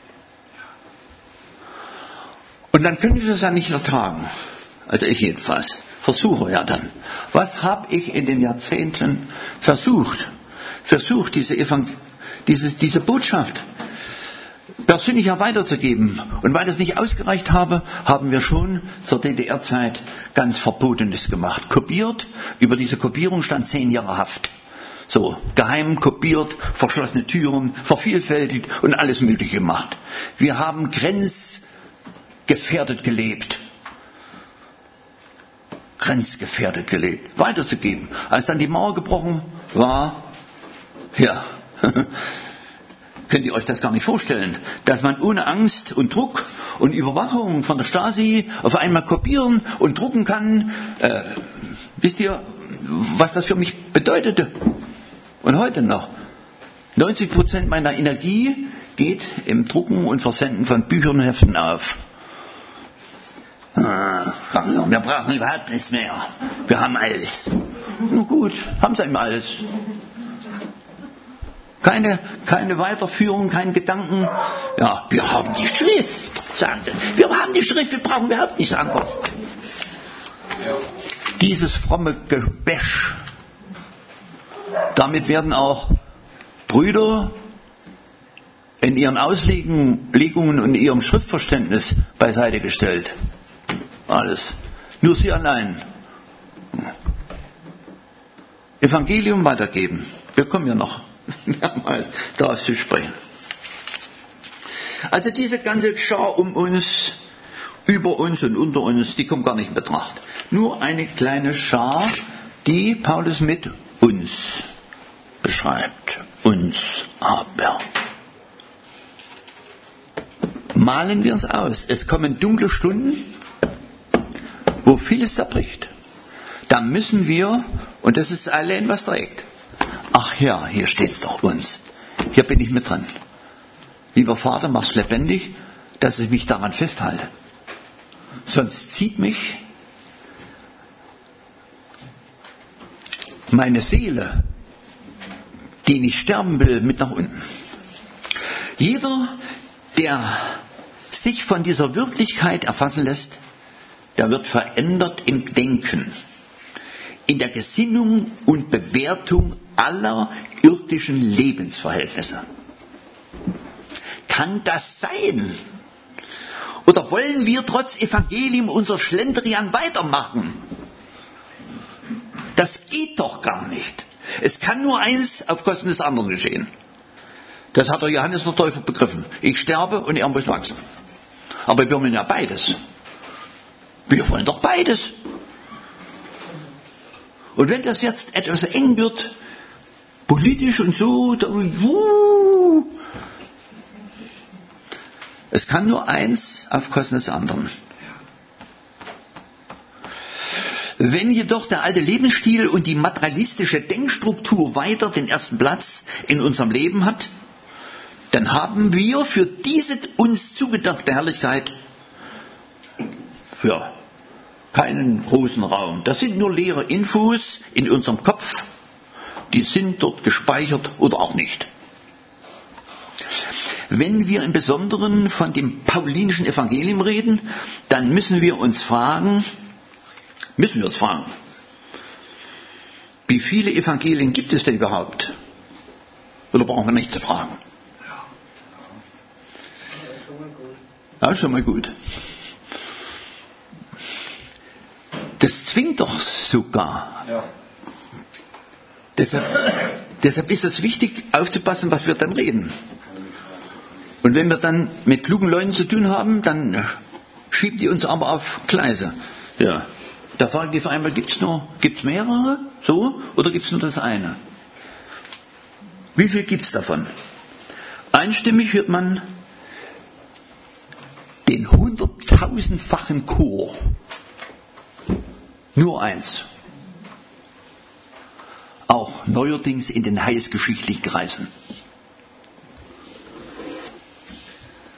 Und dann können wir es ja nicht ertragen. Also ich jedenfalls. Versuche ja dann. Was habe ich in den Jahrzehnten versucht? Diese Botschaft persönlich weiterzugeben. Und weil das nicht ausgereicht habe, haben wir schon zur DDR-Zeit ganz Verbotenes gemacht. Kopiert, über diese Kopierung stand 10 Jahre Haft. So, geheim kopiert, verschlossene Türen, vervielfältigt und alles Mögliche gemacht. Wir haben grenzgefährdet gelebt. Weiterzugeben. Als dann die Mauer gebrochen war, ja, könnt ihr euch das gar nicht vorstellen, dass man ohne Angst und Druck und Überwachung von der Stasi auf einmal kopieren und drucken kann. Wisst ihr, was das für mich bedeutete? Und heute noch. 90% meiner Energie geht im Drucken und Versenden von Büchern und Heften auf. Wir brauchen überhaupt nichts mehr. Wir haben alles. Na gut, haben sie immer alles. Keine Weiterführung, kein Gedanken. Ja, wir haben die Schrift, sagen sie. Wir haben die Schrift, wir brauchen überhaupt nichts anderes. Dieses fromme Gebäsch. Damit werden auch Brüder in ihren Auslegungen und ihrem Schriftverständnis beiseite gestellt. Alles. Nur sie allein. Evangelium weitergeben. Wir kommen ja noch mehrmals darauf zu sprechen. Also diese ganze Schar um uns, über uns und unter uns, die kommt gar nicht in Betracht. Nur eine kleine Schar, die Paulus mit uns beschreibt. Uns aber. Malen wir es aus. Es kommen dunkle Stunden, wo vieles zerbricht. Da müssen wir, und das ist allein was trägt. Ach ja, hier steht's doch uns. Hier bin ich mit dran. Lieber Vater, mach's lebendig, dass ich mich daran festhalte. Sonst zieht mich meine Seele, die nicht sterben will, mit nach unten. Jeder, der sich von dieser Wirklichkeit erfassen lässt, der wird verändert im Denken, in der Gesinnung und Bewertung aller irdischen Lebensverhältnisse. Kann das sein? Oder wollen wir trotz Evangelium unser Schlendrian weitermachen? Das geht doch gar nicht. Es kann nur eins auf Kosten des anderen geschehen. Das hat der Johannes der Täufer begriffen. Ich sterbe und er muss wachsen. Aber wir wollen ja beides. Wir wollen doch beides. Und wenn das jetzt etwas eng wird, politisch und so, es kann nur eins auf Kosten des anderen. Wenn jedoch der alte Lebensstil und die materialistische Denkstruktur weiter den ersten Platz in unserem Leben hat, dann haben wir für diese uns zugedachte Herrlichkeit keinen großen Raum. Das sind nur leere Infos in unserem Kopf, die sind dort gespeichert oder auch nicht. Wenn wir im Besonderen von dem paulinischen Evangelium reden, dann müssen wir uns fragen, wie viele Evangelien gibt es denn überhaupt? Oder brauchen wir nicht zu fragen? Ja, schon mal gut. Das zwingt doch sogar. Ja. Deshalb ist es wichtig, aufzupassen, was wir dann reden. Und wenn wir dann mit klugen Leuten zu tun haben, dann schieben die uns aber auf Gleise. Ja. Da fragen die auf einmal, gibt's mehrere? So? Oder gibt's nur das eine? Wie viel gibt's davon? Einstimmig hört man den 100.000-fachen Chor. Nur eins. Auch neuerdings in den heilsgeschichtlichen Kreisen.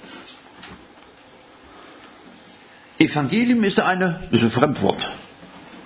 Evangelium ist ein Fremdwort.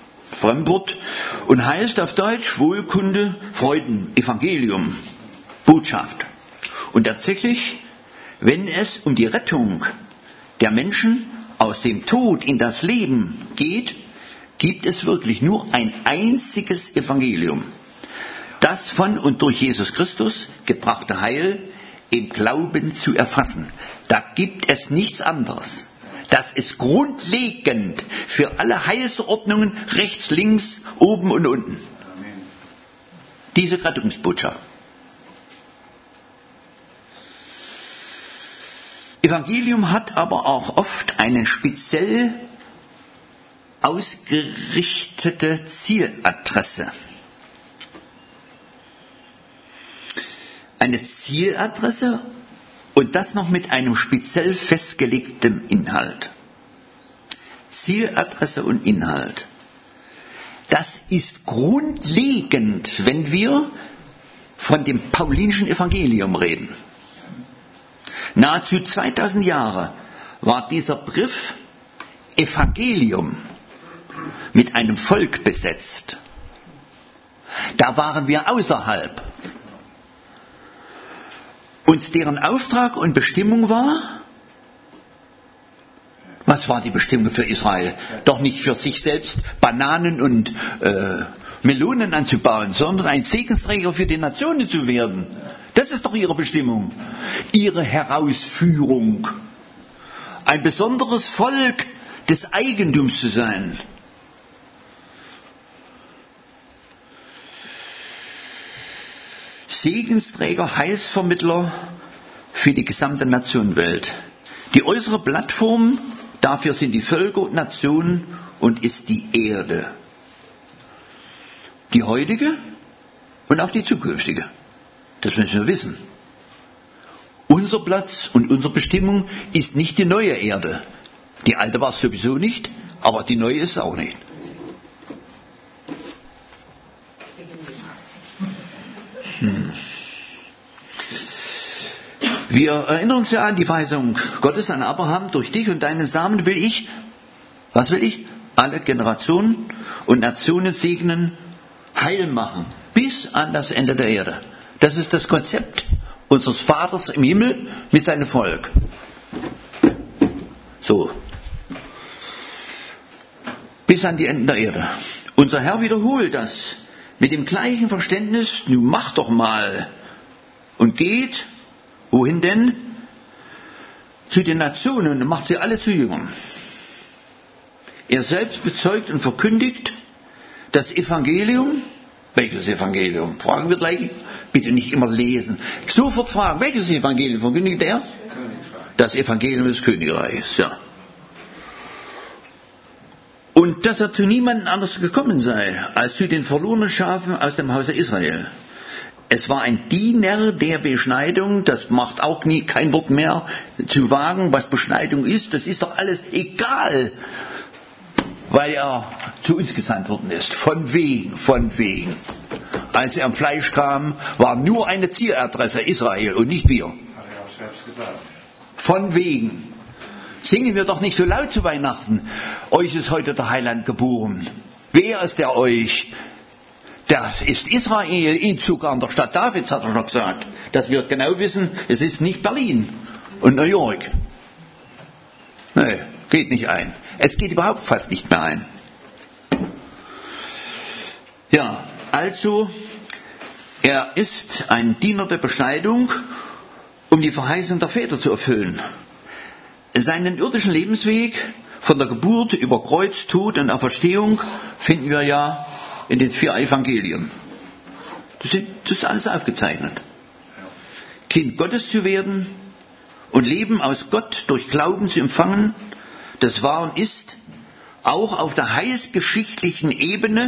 Fremdwort und heißt auf Deutsch Wohlkunde, Freuden, Evangelium, Botschaft. Und tatsächlich, wenn es um die Rettung der Menschen aus dem Tod in das Leben geht, gibt es wirklich nur ein einziges Evangelium. Das von und durch Jesus Christus gebrachte Heil im Glauben zu erfassen. Da gibt es nichts anderes. Das ist grundlegend für alle Heilsordnungen rechts, links, oben und unten. Diese Rettungsbotschaft. Evangelium hat aber auch oft eine speziell ausgerichtete Zieladresse. Eine Zieladresse und das noch mit einem speziell festgelegten Inhalt. Zieladresse und Inhalt. Das ist grundlegend, wenn wir von dem paulinischen Evangelium reden. Nahezu 2000 Jahre war dieser Begriff Evangelium mit einem Volk besetzt. Da waren wir außerhalb. Und deren Auftrag und Bestimmung war, was war die Bestimmung für Israel? Doch nicht für sich selbst Bananen und Melonen anzubauen, sondern ein Segensträger für die Nationen zu werden. Das ist doch ihre Bestimmung, ihre Herausführung. Ein besonderes Volk des Eigentums zu sein. Segensträger, Heilsvermittler für die gesamte Nationenwelt. Die äußere Plattform dafür sind die Völker und Nationen und ist die Erde. Die heutige und auch die zukünftige. Das müssen wir wissen. Unser Platz und unsere Bestimmung ist nicht die neue Erde. Die alte war es sowieso nicht, aber die neue ist es auch nicht. Wir erinnern uns ja an die Verheißung Gottes an Abraham: Durch dich und deinen Samen will ich, was will ich? Alle Generationen und Nationen segnen, heil machen, bis an das Ende der Erde. Das ist das Konzept unseres Vaters im Himmel mit seinem Volk. So. Bis an die Enden der Erde. Unser Herr wiederholt das mit dem gleichen Verständnis: Nun mach doch mal und geht. Wohin denn? Zu den Nationen und macht sie alle zu Jüngern. Er selbst bezeugt und verkündigt das Evangelium. Welches Evangelium? Fragen wir gleich. Bitte nicht immer lesen. Sofort fragen, welches Evangelium verkündigt er? Das Evangelium des Königreichs, ja. Und dass er zu niemandem anders gekommen sei, als zu den verlorenen Schafen aus dem Hause Israel. Es war ein Diener der Beschneidung, das macht auch nie kein Wort mehr zu wagen, was Beschneidung ist. Das ist doch alles egal, weil er zu uns gesandt worden ist. Von wegen. Als er im Fleisch kam, war nur eine Zieladresse Israel und nicht wir. Hat er auch selbst gesagt. Von wegen. Singen wir doch nicht so laut zu Weihnachten. Euch ist heute der Heiland geboren. Wer ist der euch? Das ist Israel, in sogar an der Stadt Davids, hat er schon gesagt. Dass wir genau wissen, es ist nicht Berlin und New York. Nee, geht nicht ein. Es geht überhaupt fast nicht mehr ein. Ja, also, er ist ein Diener der Beschneidung, um die Verheißung der Väter zu erfüllen. Seinen irdischen Lebensweg von der Geburt über Kreuz, Tod und Auferstehung finden wir ja in den 4 Evangelien. Das ist alles aufgezeichnet. Kind Gottes zu werden und Leben aus Gott durch Glauben zu empfangen, das war und ist auch auf der heilsgeschichtlichen Ebene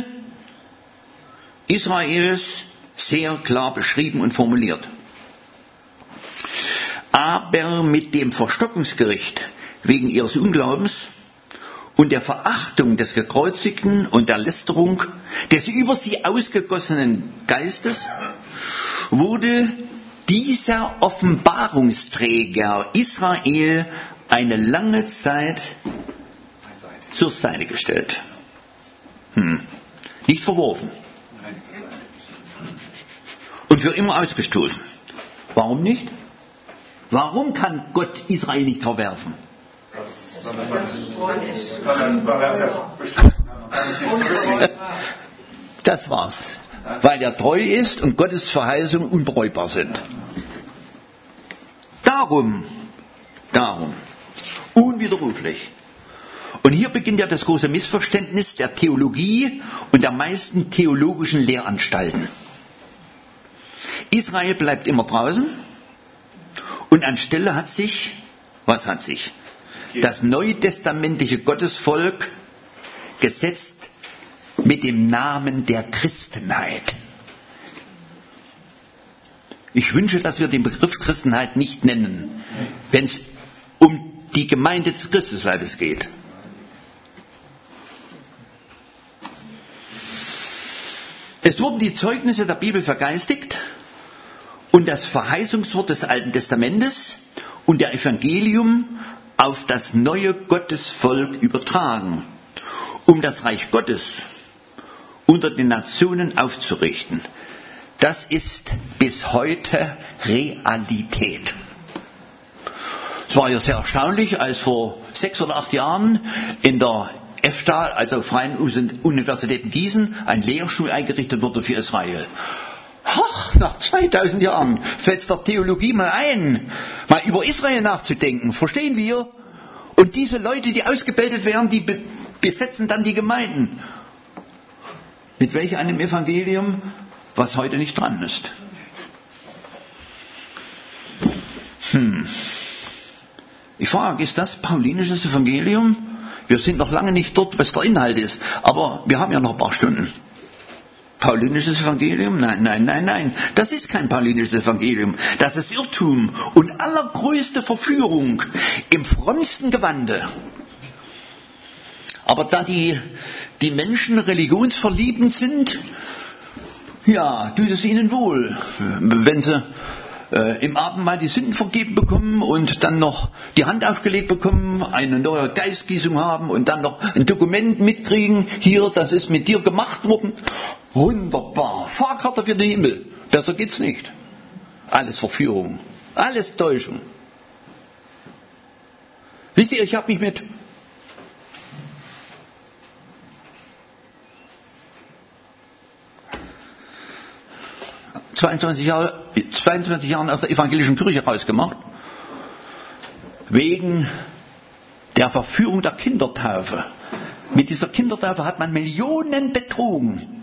Israels sehr klar beschrieben und formuliert. Aber mit dem Verstockungsgericht wegen ihres Unglaubens und der Verachtung des Gekreuzigten und der Lästerung des über sie ausgegossenen Geistes wurde dieser Offenbarungsträger Israel eine lange Zeit zur Seite gestellt. Nicht verworfen. Und für immer ausgestoßen. Warum nicht? Warum kann Gott Israel nicht verwerfen? Das war's. Weil er treu ist und Gottes Verheißungen unbereubar sind. Darum. Unwiderruflich. Und hier beginnt ja das große Missverständnis der Theologie und der meisten theologischen Lehranstalten. Israel bleibt immer draußen und anstelle hat sich, was hat sich? Das neutestamentliche Gottesvolk gesetzt mit dem Namen der Christenheit. Ich wünsche, dass wir den Begriff Christenheit nicht nennen, wenn es um die Gemeinde des Christusleibes geht. Es wurden die Zeugnisse der Bibel vergeistigt und das Verheißungswort des Alten Testamentes und der Evangelium auf das neue Gottesvolk übertragen, um das Reich Gottes unter den Nationen aufzurichten. Das ist bis heute Realität. Es war ja sehr erstaunlich, als vor 6 oder 8 Jahren in der EFTA, also Freien Universität in Gießen, ein Lehrstuhl eingerichtet wurde für Israel. Ach, nach 2000 Jahren fällt es der Theologie mal ein, mal über Israel nachzudenken. Verstehen wir? Und diese Leute, die ausgebildet werden, die besetzen dann die Gemeinden. Mit welch einem Evangelium, was heute nicht dran ist. Ich frage, ist das paulinisches Evangelium? Wir sind noch lange nicht dort, was der Inhalt ist. Aber wir haben ja noch ein paar Stunden. Paulinisches Evangelium? Nein. Das ist kein paulinisches Evangelium. Das ist Irrtum und allergrößte Verführung im frommsten Gewande. Aber da die Menschen religionsverliebend sind, ja, tut es ihnen wohl, wenn sie im Abendmahl die Sünden vergeben bekommen und dann noch die Hand aufgelegt bekommen, eine neue Geistgießung haben und dann noch ein Dokument mitkriegen, hier, das ist mit dir gemacht worden. Wunderbar, Fahrkarte für den Himmel. Besser geht's nicht. Alles Verführung, alles Täuschung. Wisst ihr, ich habe mich mit 22 Jahren aus der evangelischen Kirche rausgemacht, wegen der Verführung der Kindertaufe. Mit dieser Kindertaufe hat man Millionen betrogen.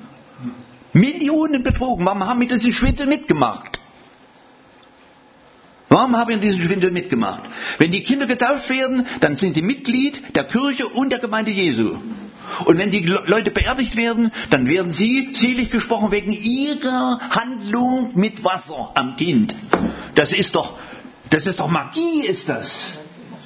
Warum haben wir diesen Schwindel mitgemacht? Wenn die Kinder getauft werden, dann sind sie Mitglied der Kirche und der Gemeinde Jesu. Und wenn die Leute beerdigt werden, dann werden sie selig gesprochen wegen ihrer Handlung mit Wasser am Kind. Das ist doch Magie, ist das.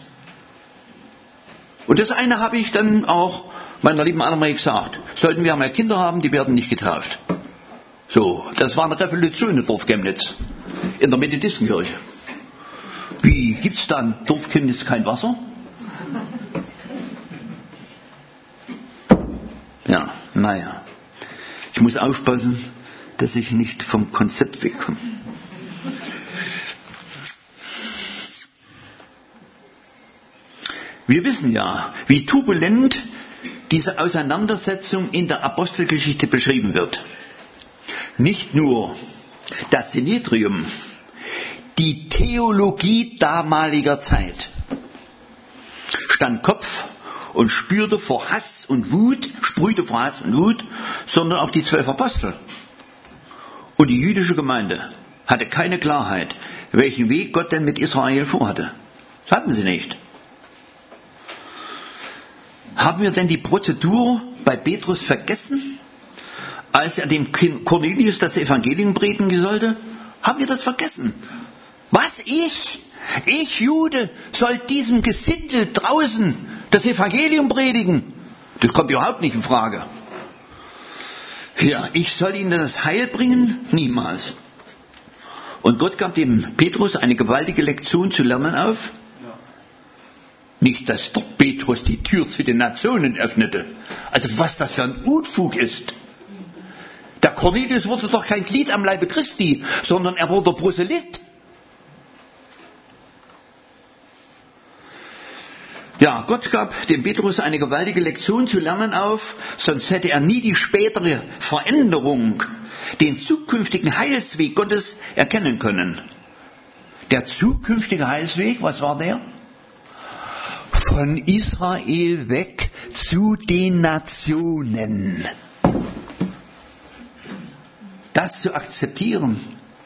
Und das eine habe ich dann auch meiner lieben Annemarie gesagt. Sollten wir einmal Kinder haben, die werden nicht getauft. So, das war eine Revolution in Dorf Chemnitz, in der Methodistenkirche. Wie, gibt's da in Dorf Chemnitz kein Wasser? Ja, naja. Ich muss aufpassen, dass ich nicht vom Konzept wegkomme. Wir wissen ja, wie turbulent diese Auseinandersetzung in der Apostelgeschichte beschrieben wird. Nicht nur das Synedrium, die Theologie damaliger Zeit stand Kopf und sprühte vor Hass und Wut, sondern auch die 12 Apostel. Und die jüdische Gemeinde hatte keine Klarheit, welchen Weg Gott denn mit Israel vorhatte. Das hatten sie nicht. Haben wir denn die Prozedur bei Petrus vergessen, als er dem Cornelius das Evangelium predigen sollte? Haben wir das vergessen? Was, ich Jude, soll diesem Gesindel draußen das Evangelium predigen? Das kommt überhaupt nicht in Frage. Ja, ich soll ihnen das Heil bringen? Niemals. Und Gott gab dem Petrus eine gewaltige Lektion zu lernen auf. Nicht, dass doch Petrus die Tür zu den Nationen öffnete. Also was das für ein Unfug ist. Cornelius wurde doch kein Glied am Leibe Christi, sondern er wurde Proselyt. Ja, Gott gab dem Petrus eine gewaltige Lektion zu lernen auf, sonst hätte er nie die spätere Veränderung, den zukünftigen Heilsweg Gottes erkennen können. Der zukünftige Heilsweg, was war der? Von Israel weg zu den Nationen. Das zu akzeptieren.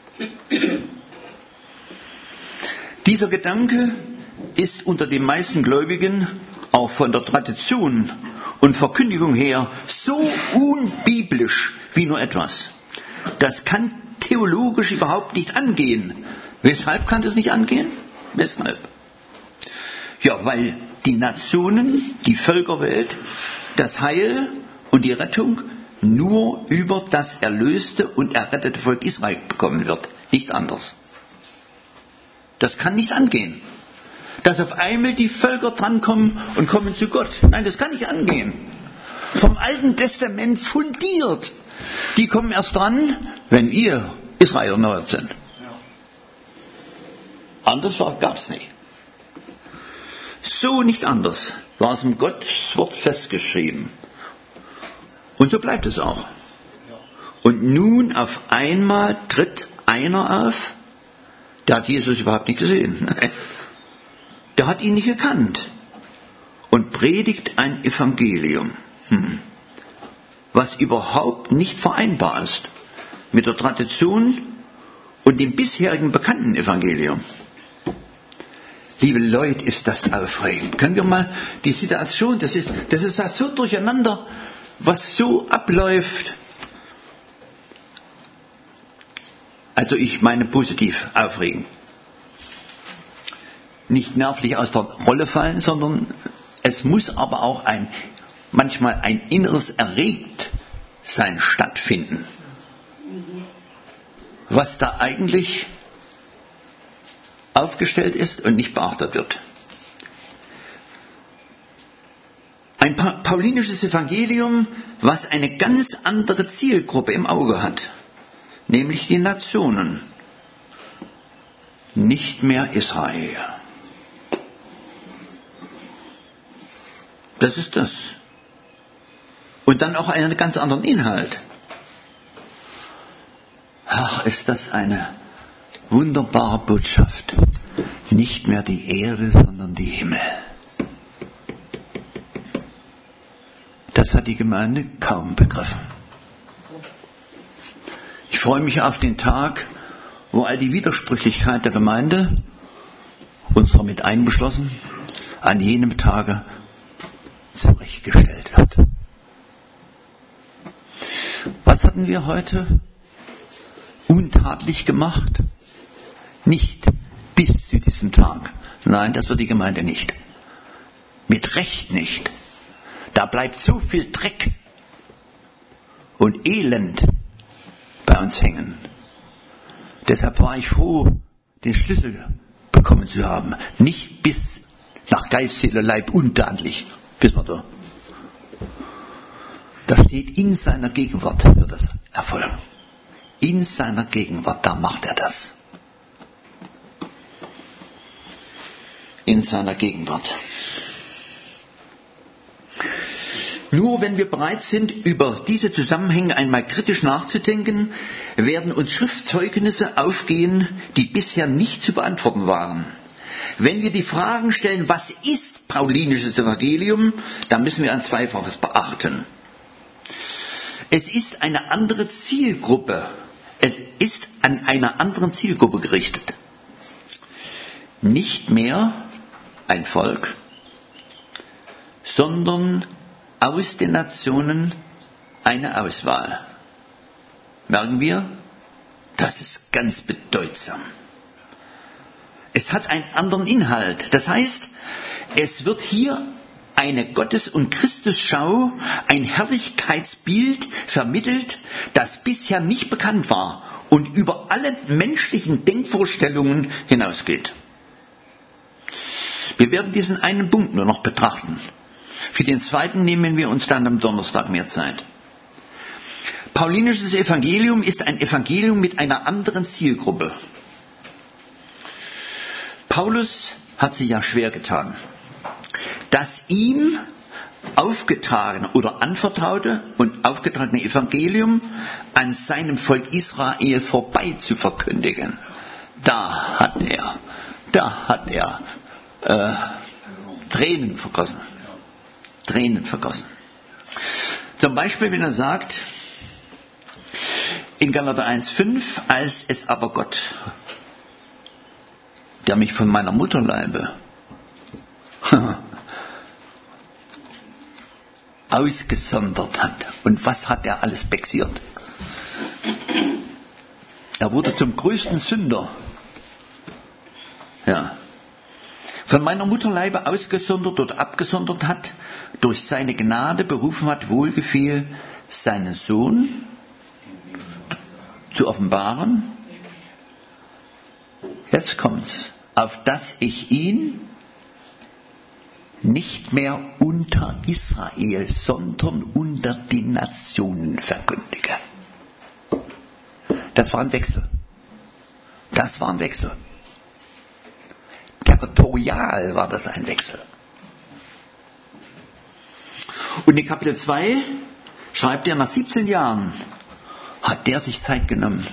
Dieser Gedanke ist unter den meisten Gläubigen auch von der Tradition und Verkündigung her so unbiblisch wie nur etwas. Das kann theologisch überhaupt nicht angehen. Weshalb kann das nicht angehen? Weshalb? Ja, weil die Nationen, die Völkerwelt, das Heil und die Rettung nur über das erlöste und errettete Volk Israel bekommen wird. Nicht anders. Das kann nicht angehen. Dass auf einmal die Völker drankommen und kommen zu Gott. Nein, das kann nicht angehen. Vom Alten Testament fundiert. Die kommen erst dran, wenn ihr Israel erneuert sind. Anders gab es nicht. So nicht anders war es im Gotteswort festgeschrieben. Und so bleibt es auch. Und nun auf einmal tritt einer auf, der hat Jesus überhaupt nicht gesehen. Nein. Der hat ihn nicht gekannt und predigt ein Evangelium, was überhaupt nicht vereinbar ist mit der Tradition und dem bisherigen bekannten Evangelium. Liebe Leute, ist das aufregend. Können wir mal die Situation, das ist so durcheinander, was so abläuft. Also ich meine positiv aufregend. Nicht nervlich aus der Rolle fallen, sondern es muss aber auch manchmal ein inneres Erregtsein stattfinden. Was da eigentlich aufgestellt ist und nicht beachtet wird. Ein paulinisches Evangelium, was eine ganz andere Zielgruppe im Auge hat, nämlich die Nationen, nicht mehr Israel. Das ist das. Und dann auch einen ganz anderen Inhalt. Ach, ist das eine wunderbare Botschaft. Nicht mehr die Erde, sondern die Himmel. Das hat die Gemeinde kaum begriffen. Ich freue mich auf den Tag, wo all die Widersprüchlichkeit der Gemeinde, unserer mit einbeschlossen, an jenem Tage zurechtgestellt wird. Was hatten wir heute untadelig gemacht? Nicht bis zu diesem Tag. Nein, das wird die Gemeinde nicht. Mit Recht nicht. Da bleibt so viel Dreck und Elend bei uns hängen. Deshalb war ich froh, den Schlüssel bekommen zu haben. Nicht bis nach Geist, Seele, Leib untadelig. Bis wir da. Da steht, in seiner Gegenwart wird das erfolgen. In seiner Gegenwart, da macht er das. In seiner Gegenwart. Nur wenn wir bereit sind, über diese Zusammenhänge einmal kritisch nachzudenken, werden uns Schriftzeugnisse aufgehen, die bisher nicht zu beantworten waren. Wenn wir die Fragen stellen, was ist paulinisches Evangelium, dann müssen wir ein Zweifaches beachten. Es ist eine andere Zielgruppe. Es ist an einer anderen Zielgruppe gerichtet. Nicht mehr ein Volk, sondern aus den Nationen eine Auswahl. Merken wir? Das ist ganz bedeutsam. Es hat einen anderen Inhalt. Das heißt, es wird hier eine Gottes- und Christusschau, ein Herrlichkeitsbild vermittelt, das bisher nicht bekannt war und über alle menschlichen Denkvorstellungen hinausgeht. Wir werden diesen einen Punkt nur noch betrachten. Für den zweiten nehmen wir uns dann am Donnerstag mehr Zeit. Paulinisches Evangelium ist ein Evangelium mit einer anderen Zielgruppe. Paulus hat sich ja schwer getan. Das ihm aufgetragene oder anvertraute und aufgetragene Evangelium an seinem Volk Israel vorbei zu verkündigen. Da hat er Tränen vergossen. Zum Beispiel, wenn er sagt, in Galater 1,5, als es aber Gott, der mich von meiner Mutterleibe ausgesondert hat. Und was hat er alles bexiert? Er wurde zum größten Sünder. Ja. Von meiner Mutterleibe ausgesondert oder abgesondert hat, durch seine Gnade berufen hat, Wohlgefühl, seinen Sohn zu offenbaren. Jetzt kommt's. Auf dass ich ihn nicht mehr unter Israel, sondern unter den Nationen verkündige. Das war ein Wechsel. Territorial war das ein Wechsel. Und in Kapitel 2 schreibt er, nach 17 Jahren hat der sich Zeit genommen.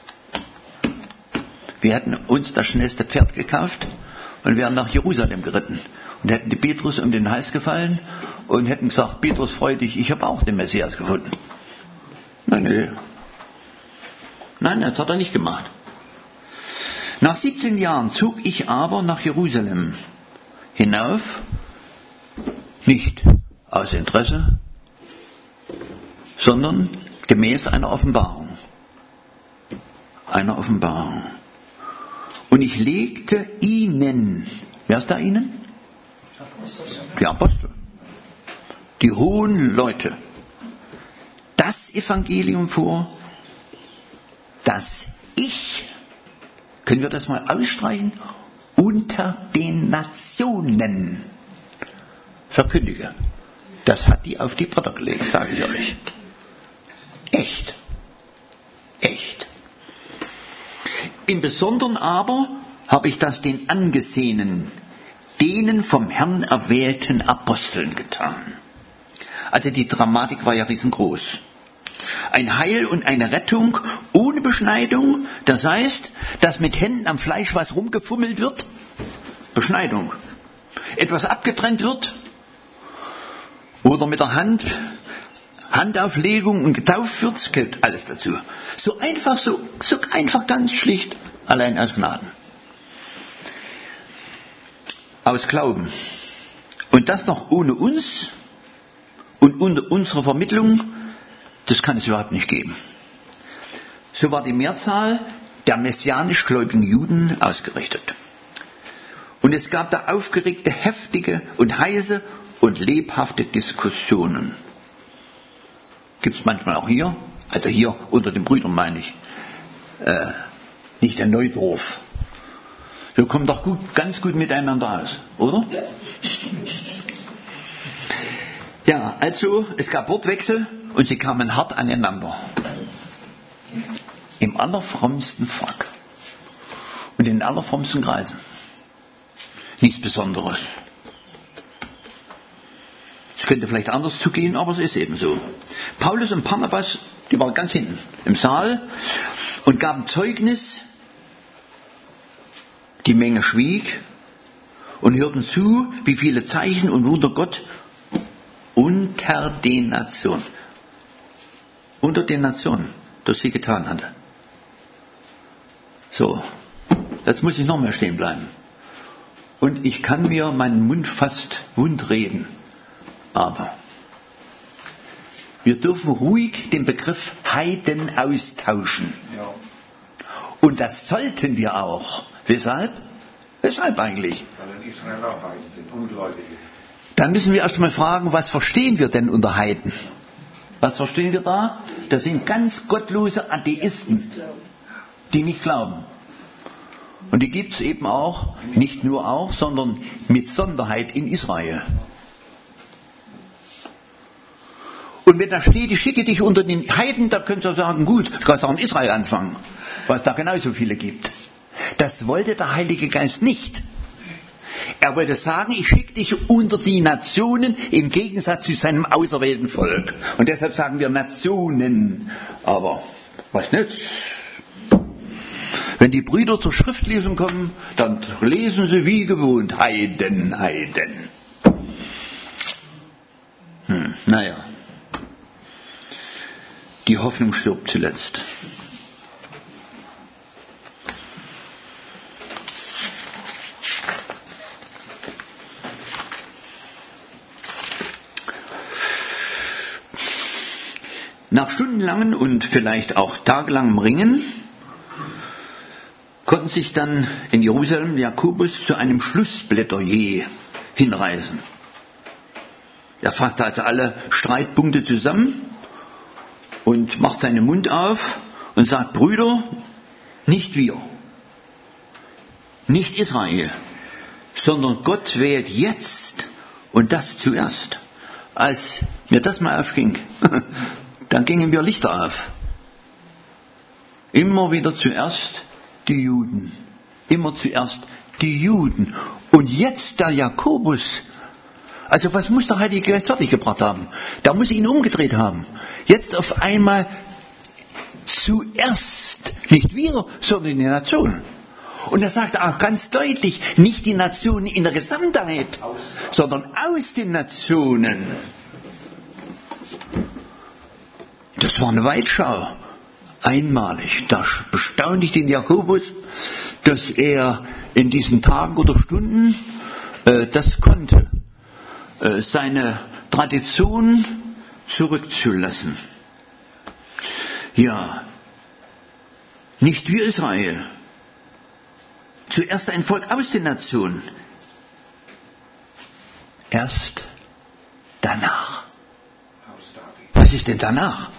Wir hätten uns das schnellste Pferd gekauft und wären nach Jerusalem geritten. Und hätten die Petrus um den Hals gefallen und hätten gesagt, Petrus, freu dich, ich habe auch den Messias gefunden. Nein, das hat er nicht gemacht. Nach 17 Jahren zog ich aber nach Jerusalem hinauf, nicht aus Interesse, sondern gemäß einer Offenbarung. Und ich legte ihnen, wer ist da ihnen? Die Apostel, die hohen Leute, das Evangelium vor, das ich, können wir das mal ausstreichen, unter den Nationen verkündige. Das hat die auf die Bretter gelegt, sage ich euch. Echt. Im Besonderen aber habe ich das den Angesehenen, denen vom Herrn erwählten Aposteln getan. Also die Dramatik war ja riesengroß. Ein Heil und eine Rettung ohne Beschneidung, das heißt, dass mit Händen am Fleisch was rumgefummelt wird, Beschneidung. Etwas abgetrennt wird oder mit der Handauflegung und getauft wird, gehört alles dazu. So einfach, ganz schlicht, allein aus Gnaden. Aus Glauben. Und das noch ohne uns und unter unserer Vermittlung, das kann es überhaupt nicht geben. So war die Mehrzahl der messianisch gläubigen Juden ausgerichtet. Und es gab da aufgeregte, heftige und heiße und lebhafte Diskussionen. Gibt es manchmal auch hier, also hier unter den Brüdern meine ich, nicht in Neudorf. Wir kommen doch ganz gut miteinander aus, oder? Ja, also es gab Wortwechsel und sie kamen hart aneinander. Im allerfrommsten Volk und in den allerfrommsten Kreisen. Nichts Besonderes. Es könnte vielleicht anders zugehen, aber es ist eben so. Paulus und Barnabas, die waren ganz hinten im Saal und gaben Zeugnis. Die Menge schwieg und hörten zu, wie viele Zeichen und Wunder Gott unter den Nationen durch sie getan hatte. So, jetzt muss ich noch mehr stehen bleiben. Und ich kann mir meinen Mund fast wund reden. Aber wir dürfen ruhig den Begriff Heiden austauschen. Ja. Und das sollten wir auch. Weshalb? Weshalb eigentlich? Weil Israel auch Heiden sind, Ungläubige. Dann müssen wir erst mal fragen, was verstehen wir denn unter Heiden? Was verstehen wir da? Das sind ganz gottlose Atheisten, die nicht glauben. Und die gibt es eben auch, nicht nur auch, sondern mit Sonderheit in Israel. Und wenn da steht, ich schicke dich unter den Heiden, da könnt ihr sagen, gut, du kannst auch in Israel anfangen, weil es da genauso viele gibt. Das wollte der Heilige Geist nicht. Er wollte sagen, ich schicke dich unter die Nationen im Gegensatz zu seinem auserwählten Volk. Und deshalb sagen wir Nationen. Aber was nützt? Wenn die Brüder zur Schriftlesung kommen, dann lesen sie wie gewohnt Heiden, Heiden. Naja, die Hoffnung stirbt zuletzt. Nach stundenlangen und vielleicht auch tagelangem Ringen konnten sich dann in Jerusalem Jakobus zu einem Schlussplädoyer hinreißen. Er fasst also alle Streitpunkte zusammen und macht seinen Mund auf und sagt, Brüder, nicht wir, nicht Israel, sondern Gott wählt jetzt und das zuerst. Als mir das mal aufging, dann gingen wir Lichter auf. Immer wieder zuerst die Juden. Immer zuerst die Juden. Und jetzt der Jakobus. Also was muss der Heilige Geist fertig gebracht haben? Da muss ihn umgedreht haben. Jetzt auf einmal zuerst, nicht wir, sondern die Nation. Und er sagt auch ganz deutlich, nicht die Nationen in der Gesamtheit, sondern aus den Nationen. Das war eine Weitschau. Einmalig. Da bestaunte ich den Jakobus, dass er in diesen Tagen oder Stunden das konnte, seine Tradition zurückzulassen. Ja, nicht wie Israel. Zuerst ein Volk aus den Nationen. Erst danach. Was ist denn danach?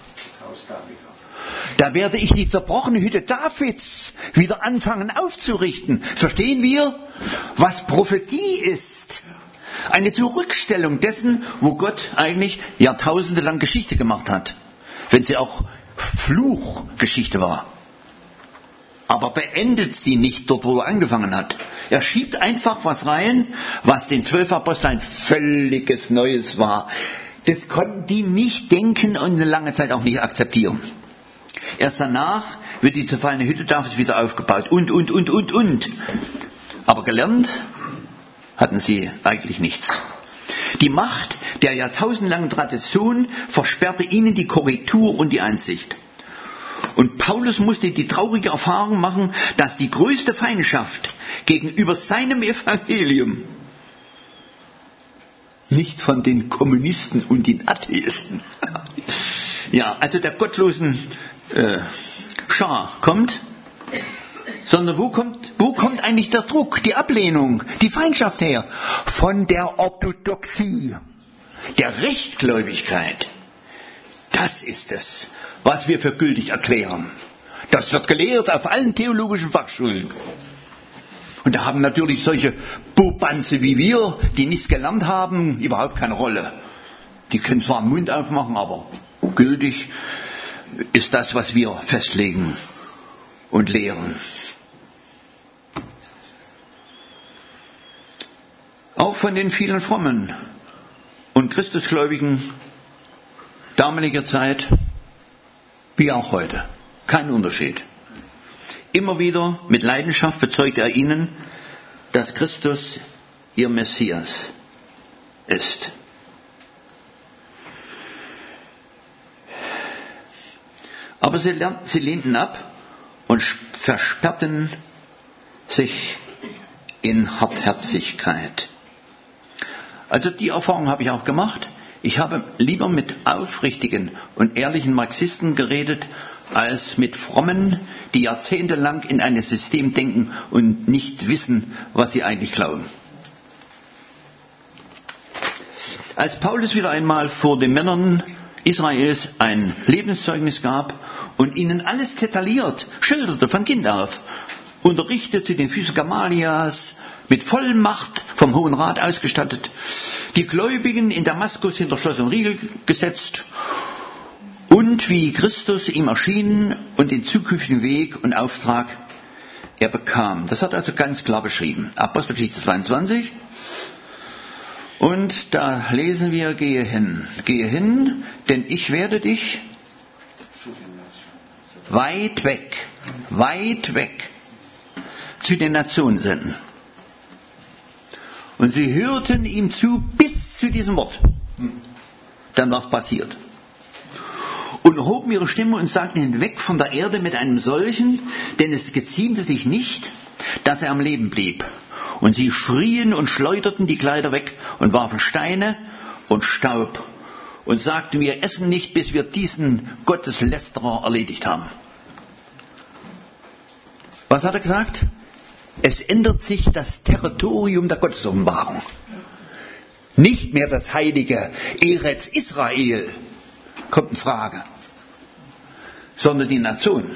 Da werde ich die zerbrochene Hütte Davids wieder anfangen aufzurichten. Verstehen wir, was Prophetie ist? Eine Zurückstellung dessen, wo Gott eigentlich Jahrtausende lang Geschichte gemacht hat. Wenn sie auch Fluchgeschichte war. Aber beendet sie nicht dort, wo er angefangen hat. Er schiebt einfach was rein, was den 12 Aposteln völliges Neues war. Das konnten die nicht denken und eine lange Zeit auch nicht akzeptieren. Erst danach wird die zerfallene Hütte Davids wieder aufgebaut und. Aber gelernt hatten sie eigentlich nichts. Die Macht der jahrtausendlangen Tradition versperrte ihnen die Korrektur und die Einsicht. Und Paulus musste die traurige Erfahrung machen, dass die größte Feindschaft gegenüber seinem Evangelium nicht von den Kommunisten und den Atheisten, ja, also der gottlosen Schar kommt, sondern wo kommt eigentlich der Druck, die Ablehnung, die Feindschaft her? Von der Orthodoxie, der Rechtgläubigkeit. Das ist es, was wir für gültig erklären. Das wird gelehrt auf allen theologischen Fachschulen. Und da haben natürlich solche Bobanze wie wir, die nichts gelernt haben, überhaupt keine Rolle. Die können zwar den Mund aufmachen, aber gültig ist das, was wir festlegen und lehren. Auch von den vielen Frommen und Christusgläubigen damaliger Zeit, wie auch heute, kein Unterschied. Immer wieder mit Leidenschaft bezeugt er ihnen, dass Christus ihr Messias ist. Aber sie lehnten ab und versperrten sich in Hartherzigkeit. Also die Erfahrung habe ich auch gemacht. Ich habe lieber mit aufrichtigen und ehrlichen Marxisten geredet, als mit Frommen, die jahrzehntelang in einem System denken und nicht wissen, was sie eigentlich glauben. Als Paulus wieder einmal vor den Männern Israels ein Lebenszeugnis gab und ihnen alles detailliert schilderte von Kind auf, unterrichtete den Füßen Gamalias, mit Vollmacht vom Hohen Rat ausgestattet, die Gläubigen in Damaskus hinter Schloss und Riegel gesetzt und wie Christus ihm erschienen und den zukünftigen Weg und Auftrag er bekam. Das hat er also ganz klar beschrieben. Apostelgeschichte 22. Und da lesen wir, gehe hin, denn ich werde dich weit weg zu den Nationen senden. Und sie hörten ihm zu bis zu diesem Wort. Dann war es passiert. Und erhoben ihre Stimme und sagten hinweg von der Erde mit einem solchen, denn es geziemte sich nicht, dass er am Leben blieb. Und sie schrien und schleuderten die Kleider weg und warfen Steine und Staub und sagten, wir essen nicht, bis wir diesen Gotteslästerer erledigt haben. Was hat er gesagt? Es ändert sich das Territorium der Gottesoffenbarung. Nicht mehr das heilige Eretz Israel kommt in Frage, sondern die Nation.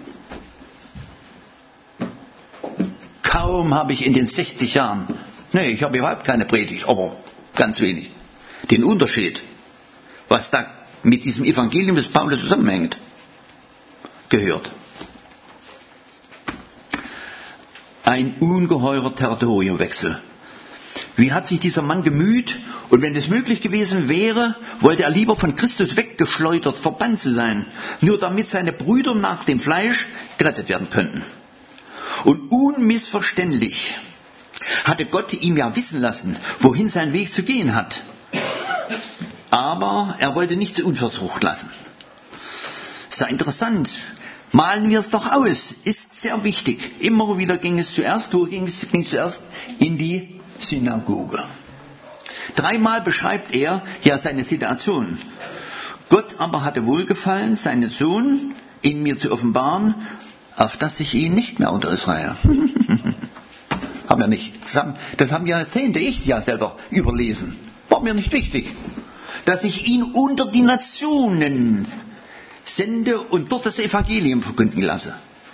Kaum habe ich in den 60 Jahren, ich habe überhaupt keine Predigt, aber ganz wenig, den Unterschied, was da mit diesem Evangelium des Paulus zusammenhängt, gehört. Ein ungeheurer Territoriumwechsel. Wie hat sich dieser Mann gemüht? Und wenn es möglich gewesen wäre, wollte er lieber von Christus weggeschleudert, verbannt zu sein, nur damit seine Brüder nach dem Fleisch gerettet werden könnten. Und unmissverständlich hatte Gott ihm ja wissen lassen, wohin sein Weg zu gehen hat. Aber er wollte nicht so unversucht lassen. Ist ja interessant. Malen wir es doch aus. Ist sehr wichtig. Immer wieder ging es zuerst in die Synagoge. 3-mal beschreibt er ja seine Situation. Gott aber hatte wohlgefallen, seinen Sohn in mir zu offenbaren, auf dass ich ihn nicht mehr unter Israel. Haben wir nicht. Das haben Jahrzehnte ich ja selber überlesen. War mir nicht wichtig. Dass ich ihn unter die Nationen sende und dort das Evangelium verkünden lasse.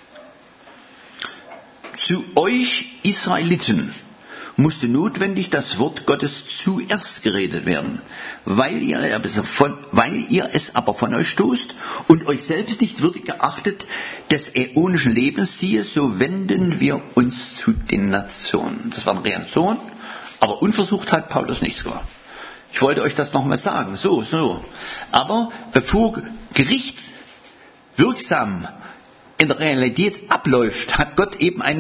Zu euch Israeliten musste notwendig das Wort Gottes zuerst geredet werden, weil ihr es aber von euch stoßt und euch selbst nicht würdig geachtet des äonischen Lebens, siehe, so wenden wir uns zu den Nationen. Das war eine Reaktion, aber unversucht hat Paulus nichts gemacht. Ich wollte euch das nochmal sagen, so. Aber bevor Gericht wirksam in der Realität abläuft, hat Gott eben eine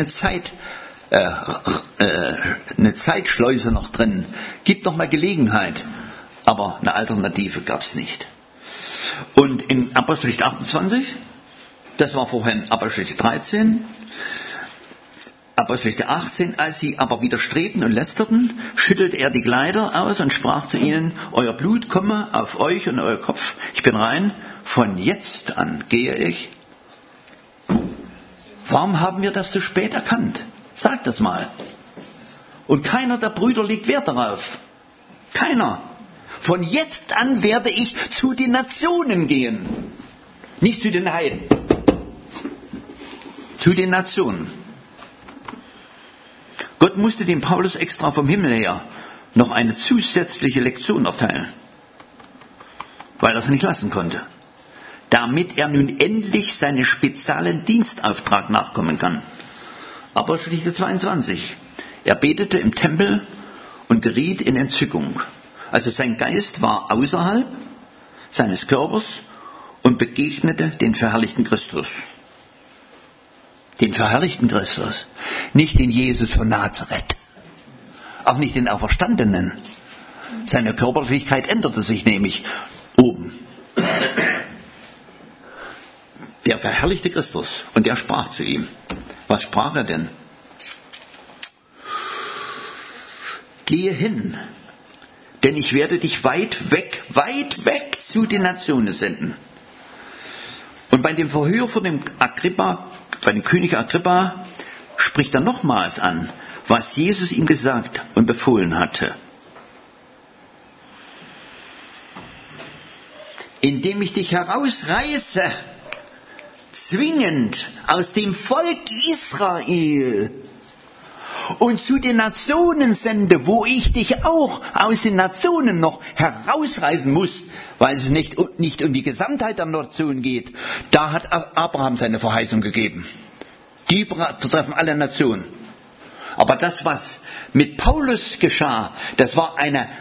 Zeitschleuse noch drin. Gibt noch mal Gelegenheit. Aber eine Alternative gab es nicht. Und in Apostelgeschichte 28, das war vorhin Apostelgeschichte 13, Apostelgeschichte 18, als sie aber widerstrebten und lästerten, schüttelte er die Kleider aus und sprach zu ihnen, euer Blut komme auf euch und euer Kopf, ich bin rein, von jetzt an gehe ich. Warum haben wir das so spät erkannt? Sagt das mal. Und keiner der Brüder legt Wert darauf. Keiner. Von jetzt an werde ich zu den Nationen gehen. Nicht zu den Heiden. Zu den Nationen. Gott musste dem Paulus extra vom Himmel her noch eine zusätzliche Lektion erteilen. Weil er es nicht lassen konnte. Damit er nun endlich seinem speziellen Dienstauftrag nachkommen kann. Apostelgeschichte 22. Er betete im Tempel und geriet in Entzückung. Also sein Geist war außerhalb seines Körpers und begegnete den verherrlichten Christus. Den verherrlichten Christus. Nicht den Jesus von Nazareth. Auch nicht den Auferstandenen. Seine Körperlichkeit änderte sich nämlich oben. Der verherrlichte Christus. Und der sprach zu ihm. Was sprach er denn? Gehe hin, denn ich werde dich weit weg zu den Nationen senden. Und bei dem Verhör von dem König Agrippa, spricht er nochmals an, was Jesus ihm gesagt und befohlen hatte. Indem ich dich herausreiße, zwingend aus dem Volk Israel und zu den Nationen sende, wo ich dich auch aus den Nationen noch herausreißen muss, weil es nicht um die Gesamtheit der Nation geht. Da hat Abraham seine Verheißung gegeben. Die betreffen alle Nationen. Aber das, was mit Paulus geschah, das war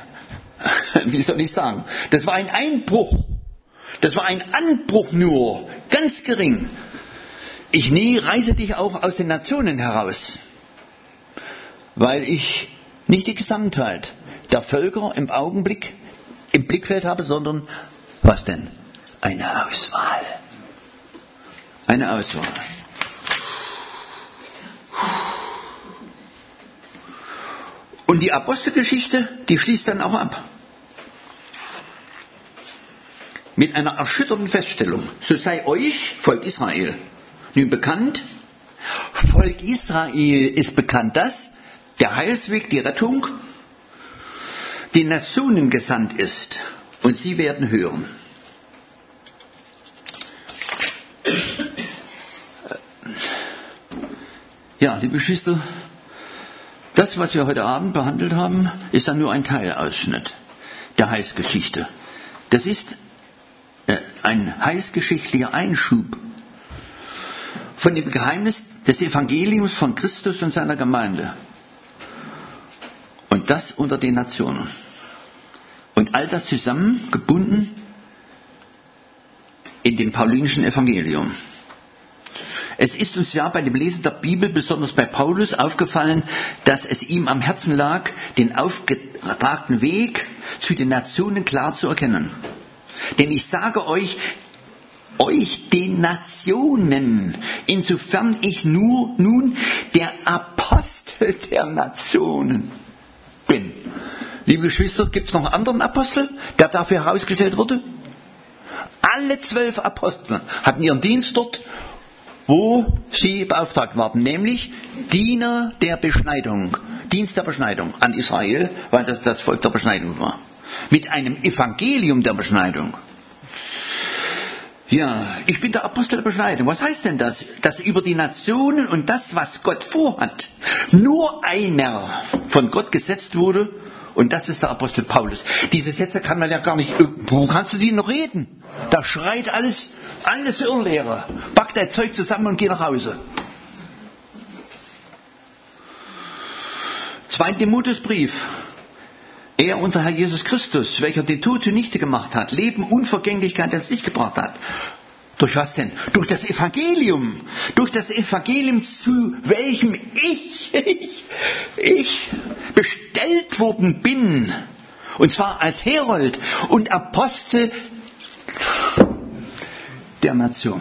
das war ein Einbruch. Das war ein Anbruch nur, ganz gering. Ich reiße dich auch aus den Nationen heraus, weil ich nicht die Gesamtheit der Völker im Augenblick im Blickfeld habe, sondern, was denn? Eine Auswahl. Eine Auswahl. Und die Apostelgeschichte, die schließt dann auch ab. Mit einer erschütternden Feststellung. So sei euch, Volk Israel, nun bekannt, Volk Israel ist bekannt, dass der Heilsweg, die Rettung, den Nationen gesandt ist. Und sie werden hören. Ja, liebe Geschwister, das, was wir heute Abend behandelt haben, ist dann nur ein Teilausschnitt der Heilsgeschichte. Das ist ein heilsgeschichtlicher Einschub von dem Geheimnis des Evangeliums von Christus und seiner Gemeinde. Und das unter den Nationen. Und all das zusammengebunden in dem paulinischen Evangelium. Es ist uns ja bei dem Lesen der Bibel, besonders bei Paulus, aufgefallen, dass es ihm am Herzen lag, den aufgetragten Weg zu den Nationen klar zu erkennen. Denn ich sage euch den Nationen, insofern ich nun der Apostel der Nationen bin. Liebe Geschwister, gibt es noch einen anderen Apostel, der dafür herausgestellt wurde? Alle 12 Apostel hatten ihren Dienst dort, wo sie beauftragt waren, nämlich Diener der Beschneidung, Dienst der Beschneidung an Israel, weil das Volk der Beschneidung war. Mit einem Evangelium der Beschneidung. Ja, ich bin der Apostel der Beschneidung. Was heißt denn das? Dass über die Nationen und das, was Gott vorhat, nur einer von Gott gesetzt wurde, und das ist der Apostel Paulus. Diese Sätze kann man ja gar nicht, wo kannst du die noch reden? Da schreit alles Irrlehrer. Pack dein Zeug zusammen und geh nach Hause. 2. Timotheusbrief. Er, unser Herr Jesus Christus, welcher den Tod zunichte gemacht hat, Leben, Unvergänglichkeit ans Licht gebracht hat. Durch was denn? Durch das Evangelium. Durch das Evangelium, zu welchem ich bestellt worden bin. Und zwar als Herold und Apostel der Nation.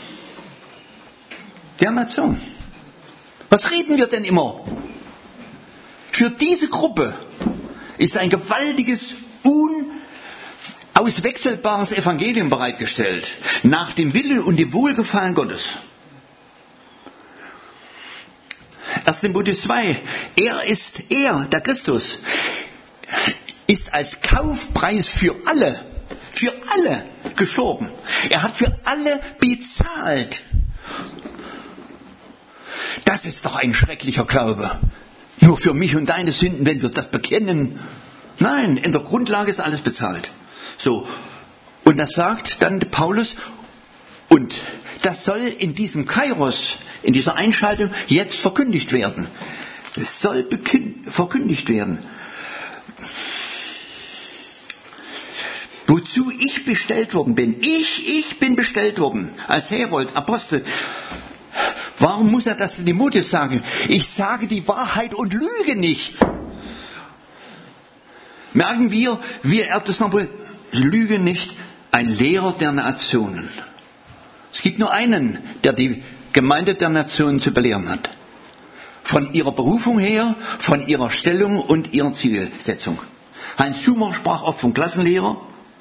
Der Nation. Was reden wir denn immer? Für diese Gruppe ist ein gewaltiges, unauswechselbares Evangelium bereitgestellt, nach dem Willen und dem Wohlgefallen Gottes. 1. Timotheus 2, er, der Christus, ist als Kaufpreis für alle gestorben. Er hat für alle bezahlt. Das ist doch ein schrecklicher Glaube. Nur für mich und deine Sünden, wenn wir das bekennen. Nein, in der Grundlage ist alles bezahlt. So. Und das sagt dann Paulus, und das soll in diesem Kairos, in dieser Einschaltung jetzt verkündigt werden. Es soll verkündigt werden. Wozu ich bestellt worden bin. Ich bin bestellt worden als Herold, Apostel. Warum muss er das Timotheus sagen? Ich sage die Wahrheit und lüge nicht. Merken wir, wie er das noch lüge nicht, ein Lehrer der Nationen. Es gibt nur einen, der die Gemeinde der Nationen zu belehren hat. Von ihrer Berufung her, von ihrer Stellung und ihrer Zielsetzung. Heinz Schumer sprach oft vom Klassenlehrer.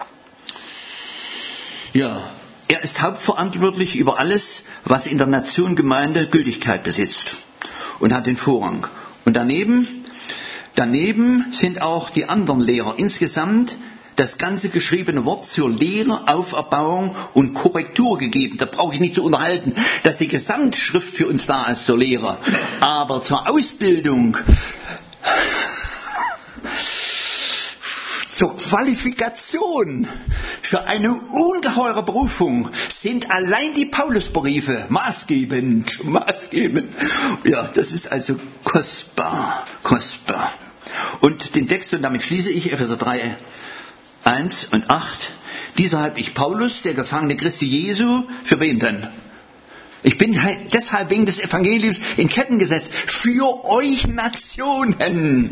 Ja, er ist hauptverantwortlich über alles, was in der Nationengemeinde Gültigkeit besitzt und hat den Vorrang. Und daneben sind auch die anderen Lehrer. Insgesamt das ganze geschriebene Wort zur Lehre, Auferbauung und Korrektur gegeben. Da brauche ich nicht zu unterhalten, dass die Gesamtschrift für uns da ist zur Lehre. Aber zur Ausbildung, zur Qualifikation für eine ungeheure Berufung sind allein die Paulusbriefe maßgebend. Ja, das ist also kostbar. Und den Text, und damit schließe ich, Epheser 3, 1 und 8. Dieser halb ich Paulus, der Gefangene Christi Jesu, für wen denn? Ich bin deshalb wegen des Evangeliums in Ketten gesetzt. Für euch Nationen.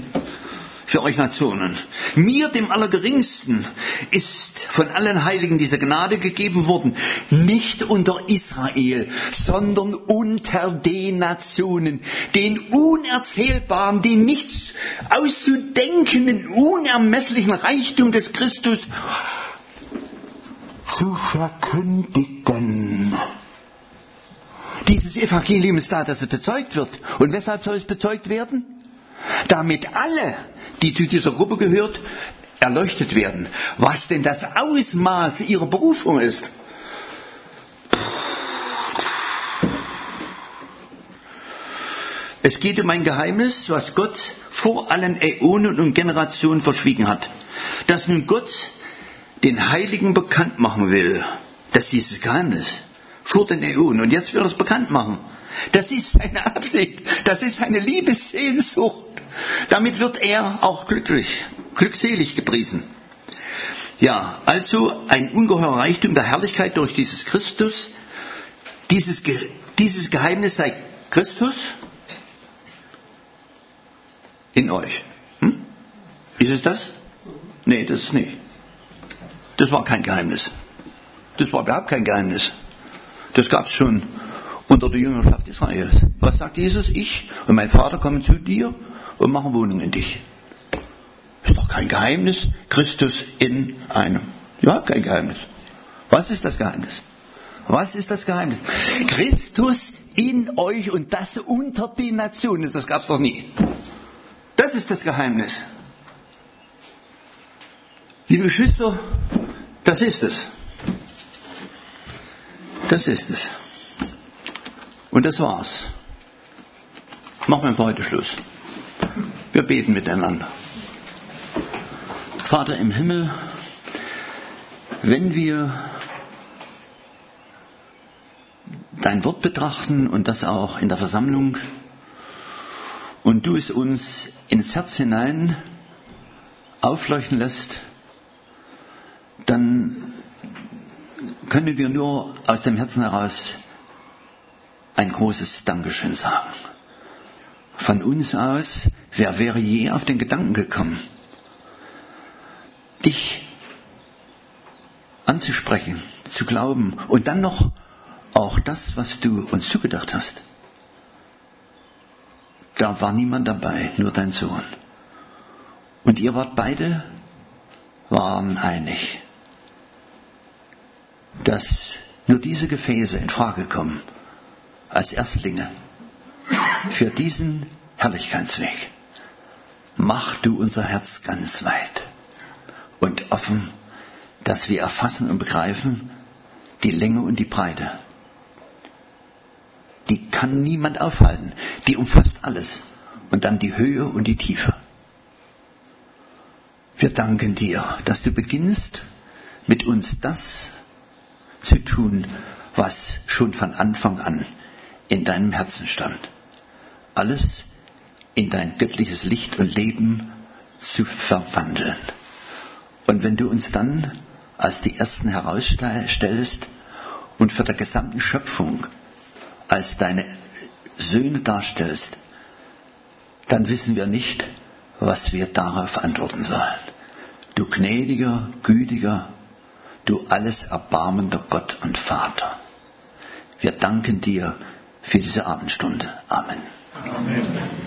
Mir, dem Allergeringsten, ist von allen Heiligen diese Gnade gegeben worden, nicht unter Israel, sondern unter den Nationen, den unerzählbaren, den nicht auszudenkenden, unermesslichen Reichtum des Christus zu verkündigen. Dieses Evangelium ist da, dass es bezeugt wird. Und weshalb soll es bezeugt werden? Damit alle, die zu dieser Gruppe gehört, erleuchtet werden. Was denn das Ausmaß ihrer Berufung ist. Es geht um ein Geheimnis, was Gott vor allen Äonen und Generationen verschwiegen hat. Dass nun Gott den Heiligen bekannt machen will. Das ist dieses Geheimnis. Vor den Äonen. Und jetzt wird er es bekannt machen. Das ist seine Absicht. Das ist seine Liebessehnsucht. Damit wird er auch glückselig gepriesen. Ja, also ein ungeheurer Reichtum der Herrlichkeit durch dieses Christus. Dieses Geheimnis sei Christus in euch. Ist es das? Nee, das ist nicht. Das war kein Geheimnis. Das war überhaupt kein Geheimnis. Das gab es schon unter der Jüngerschaft Israels. Was sagt Jesus? Ich und mein Vater kommen zu dir und machen Wohnung in dich. Ist doch kein Geheimnis. Christus in einem. Ja, kein Geheimnis. Was ist das Geheimnis? Was ist das Geheimnis? Christus in euch und das unter den Nationen. Das gab es doch nie. Das ist das Geheimnis. Liebe Geschwister, das ist es. Das ist es. Und das war's. Machen wir für heute Schluss. Wir beten miteinander. Vater im Himmel, wenn wir dein Wort betrachten und das auch in der Versammlung und du es uns ins Herz hinein aufleuchten lässt, dann können wir nur aus dem Herzen heraus ein großes Dankeschön sagen. Von uns aus, wer wäre je auf den Gedanken gekommen, dich anzusprechen, zu glauben und dann noch auch das, was du uns zugedacht hast. Da war niemand dabei, nur dein Sohn. Und ihr waren einig, dass nur diese Gefäße in Frage kommen als Erstlinge für diesen Herrlichkeitsweg. Mach du unser Herz ganz weit und offen, dass wir erfassen und begreifen die Länge und die Breite. Die kann niemand aufhalten. Die umfasst alles. Und dann die Höhe und die Tiefe. Wir danken dir, dass du beginnst, mit uns das zu tun, was schon von Anfang an in deinem Herzen stand. Alles in dein göttliches Licht und Leben zu verwandeln. Und wenn du uns dann als die Ersten herausstellst und für der gesamten Schöpfung als deine Söhne darstellst, dann wissen wir nicht, was wir darauf antworten sollen. Du gnädiger, gütiger, du alles erbarmender Gott und Vater. Wir danken dir für diese Abendstunde. Amen. Amen.